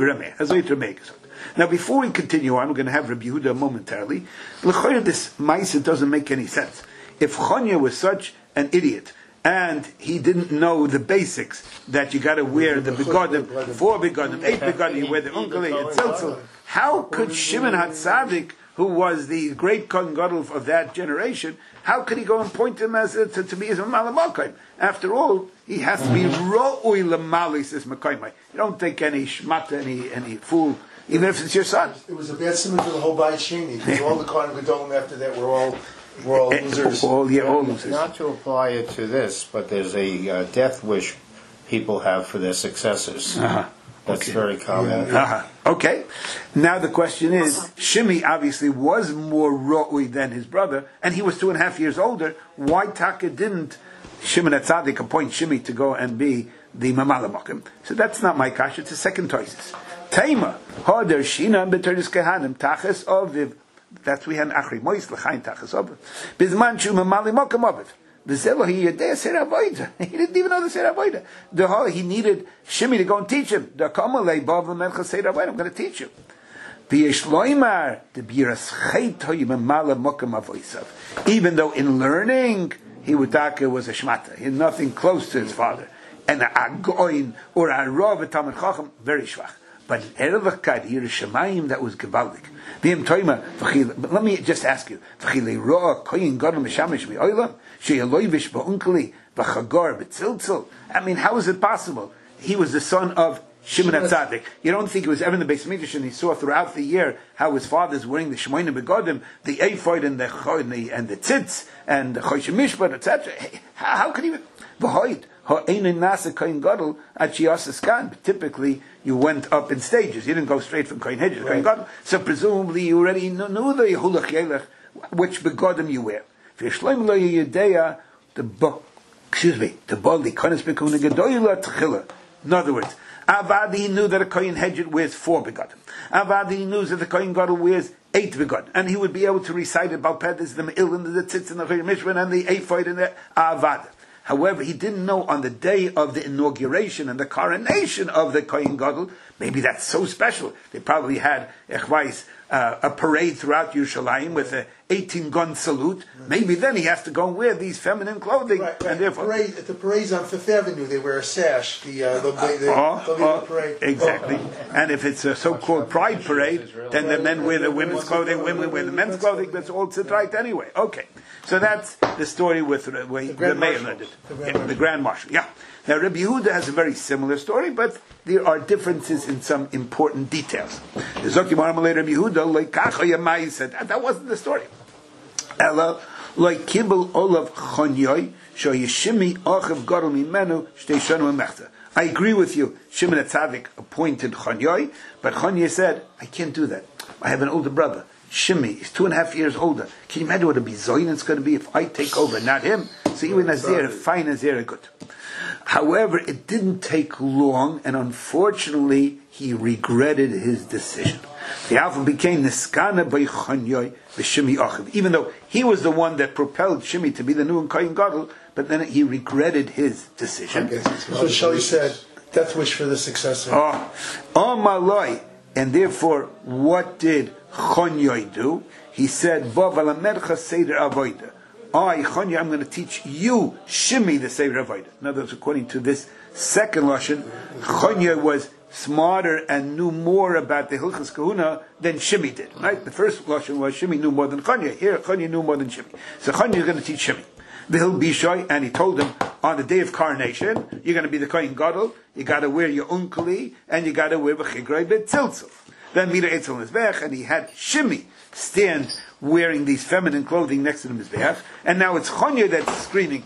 Now before we continue on, we're going to have Rabbi Yehuda momentarily. This Maisa doesn't make any sense. If Chanya was such an idiot, and he didn't know the basics, that you got to wear the begodim, four begodim, eight begodim, you wear the unkali and tziltzil. How could Shimon HaTzadik, who was the great Kohen Gadol of that generation, how could he go and point him as a, to, to be his Malamakayim? After all, he has to be Ro'ui Lamali, says Makaymai. You don't take any shmata, any any fool, even if it's your son. It was a bad simon for the whole Bayit Sheni, because all the Kohen Gadolim after that were all We're all losers. All, yeah, all losers. Not to apply it to this, but there's a uh, death wish people have for their successors. Uh-huh. That's okay. very common. Yeah. Uh-huh. Okay. Now the question is, Shimi obviously was more ro'ui than his brother, and he was two and a half years older. Why Taka didn't Shimon HaTzadik appoint Shimi to go and be the Mamalamokim? So that's not my kash, it's a second choices. Taima, Hoder Shina B'Teris Kehanim, Tachas Oviv. That's we had Achri Mois L'chayin Tachas Oviv. Bizman Shu Mamalamokim Oviv. He didn't even know the Seir Avodah. The whole, he needed Shimi to go and teach him. I'm going to teach you. Even though in learning, he would think it was a shmata. He had nothing close to his father. And a agoin or a rov, a Talmud Chacham, very schwach. But in Erev Kadir, Shemayim, that was gebaldik. But let me just ask you. I mean, how is it possible? He was the son of Shimon HaTzadik. You don't think it was ever in the Beis Mikdash, and he saw throughout the year how his father's wearing the Shemoyim Begodim, the ephod and the and the, and the tzitz and the Choshen Mishpat, et cetera. How, how could he? Typically, you went up in stages. You didn't go straight from Kohen Hedges to Kohen Gadol. So presumably, you already knew the Yehulach Yelech, which begodim you wear. The excuse me, the body konis bekuna gedoyla tchila. In other words, Avadi knew that a Kohen Hedges wears four begodim. Avadi knew that the Kohen Gadol wears eight begodim, and he would be able to recite about Pedis, the Me'il, and the Tzitz, and the Choshen Mishpat, and the ephod, and the Avad. However, he didn't know on the day of the inauguration and the coronation of the Kohen Gadol. Maybe that's so special. They probably had echvais, uh, a parade throughout Yerushalayim with a eighteen-gun salute. Maybe then he has to go and wear these feminine clothing. Right, right. And therefore, parade, at the parades on Fifth Avenue, they wear a sash. The uh, they'll, they, they, oh, they'll oh, the parade. Exactly. And if it's a so-called pride parade, then the men wear the women's clothing, women wear the men's clothing. That's all sit right anyway. Okay. So that's the story with uh, the, the Mayor learned it. The Grand, yeah, the Grand Marshal. Yeah. Now Rabbi Yehuda has a very similar story, but there are differences in some important details. The Zokimar Malay Rabbi Yehuda, like Kacha said, that wasn't the story. Ella, like Kibbel Olav Chonyoy, Sho Yeshimi Achav Gadol Mimenu, Shtei Shanu Mechta. I agree with you. Shimon HaTzadik appointed Chonyoy, but Chonyoy said, I can't do that. I have an older brother. Shimi is two and a half years older. Can you imagine what a bizoyin it's going to be if I take over, not him? So even Nazir, fine Nazir, good. However, it didn't take long, and unfortunately, he regretted his decision. The Alpha became Niskana by Chanyoy, the Shimi Achiv. Even though he was the one that propelled Shimi to be the new Kohen Gadol, but then he regretted his decision. So Shali said, death wish for the successor. Oh, oh my Lord. And therefore, what did Chonyoy do? He said, I, Chonyoy, I'm going to teach you, Shimi, the Seder Avodah. In other words, according to this second Lashon, Chonyoy was smarter and knew more about the Hilchas Kahuna than Shimi did. Right? The first lashon was Shimi knew more than Chanya. Here, Chanya knew more than Shimi. So Chanya is going to teach Shimi. The Hil Bishoy, and he told him on the day of coronation, you're going to be the Kohen Gadol. You got to wear your unkali, and you got to wear v'chigrei b'tziltzil. Then Mira Eitzel Mizbeach, and he had Shimi stand wearing these feminine clothing next to the Mizbeach, and now it's Chanya that's screaming,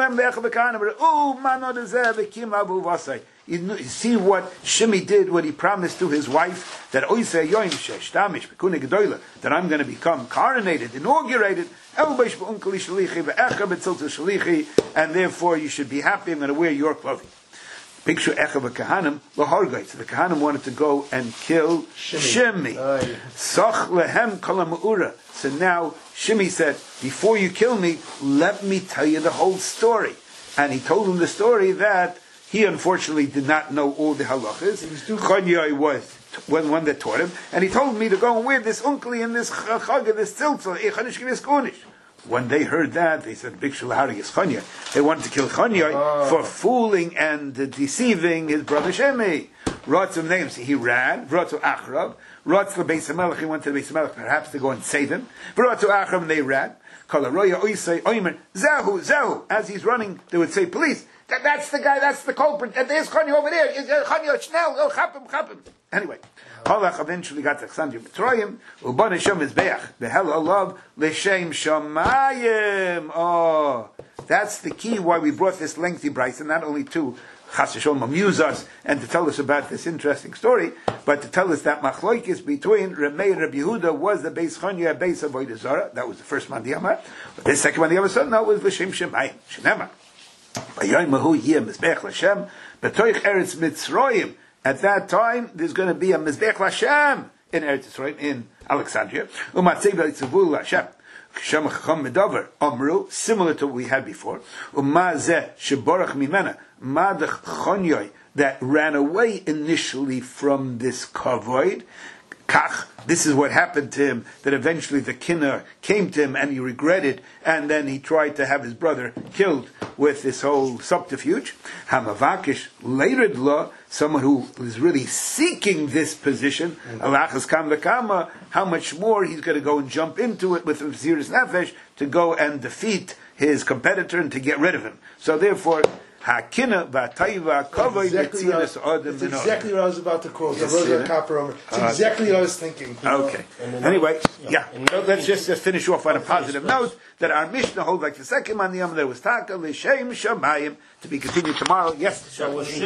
you see what Shimi did, what he promised to his wife, that that I'm going to become coronated, inaugurated, and therefore you should be happy, I'm going to wear your clothing. Picture Echav Kahanim lahargait. So the Kahanim wanted to go and kill Shimi. Soch lehem kol ha'me'ura. So now Shimi said, before you kill me, let me tell you the whole story. And he told him the story that he unfortunately did not know all the halachas. Chonyai was one, one that taught him, and he told me to go and wear this unkli and this chagah, this tziltzal, this kunish. When they heard that, they said, Big Shulahari is Chanya. They wanted to kill Chanya oh. for fooling and uh, deceiving his brother Shemi. Ratzu names, he ran. Ratzu Achrab. Ratzu Beis HaMelech, he went to the Beis HaMelech perhaps to go and save him. Ratzu Achrab, and they ran. Kalaroya Oisei Oimer, Zahu, Zahu. As he's running, they would say, police, that, that's the guy, that's the culprit. And there's Chanya over there. Chanya, Schnell, oh, chap him, chap him. Anyway. Halach eventually got to Alexandria Mitzrayim, Uban Hashem Mizbeach, Behel Olav, L'Shem Shamayim. Oh, that's the key why we brought this lengthy brayso, and not only to Chas v'Sholom amuse us and to tell us about this interesting story, but to tell us that Machloikis between Ramei and Rabbi Yehuda was the Beis Chanya, Beis Avodah Zarah. That was the first Mandiyama. But the second Mandiyama, so no, was L'Shem Shamayim. Shnema. V'yoyim Mahu Yeh Mizbeach L'Shem, B'toich Eretz Mitzrayim. At that time, there's going to be a Mizbech Lashem in Eretz Yisrael, in Alexandria. Umatzei b'Yitzavul Lashem. K'shem Chacham Medavar Amru, similar to what we had before. Umazeh Sheborach Mimena, Madach Chonyoy, that ran away initially from this kavod. Kach, this is what happened to him, that eventually the kinner came to him and he regretted, and then he tried to have his brother killed with this whole subterfuge. Hamavakish Leiridla, someone who is really seeking this position, Alachas Kam V'Kama, how much more he's going to go and jump into it with Mesiras Nefesh to go and defeat his competitor and to get rid of him. So therefore, Hakina v'atayva kavod etzilas adam. It's exactly what I was about to quote. It's exactly what I was thinking. Okay. Anyway, yeah. So let's just, just finish off on a positive note that our Mishnah holds like the second man, the Yom, there was Taka l'shem shamayim, to be continued tomorrow. Yes.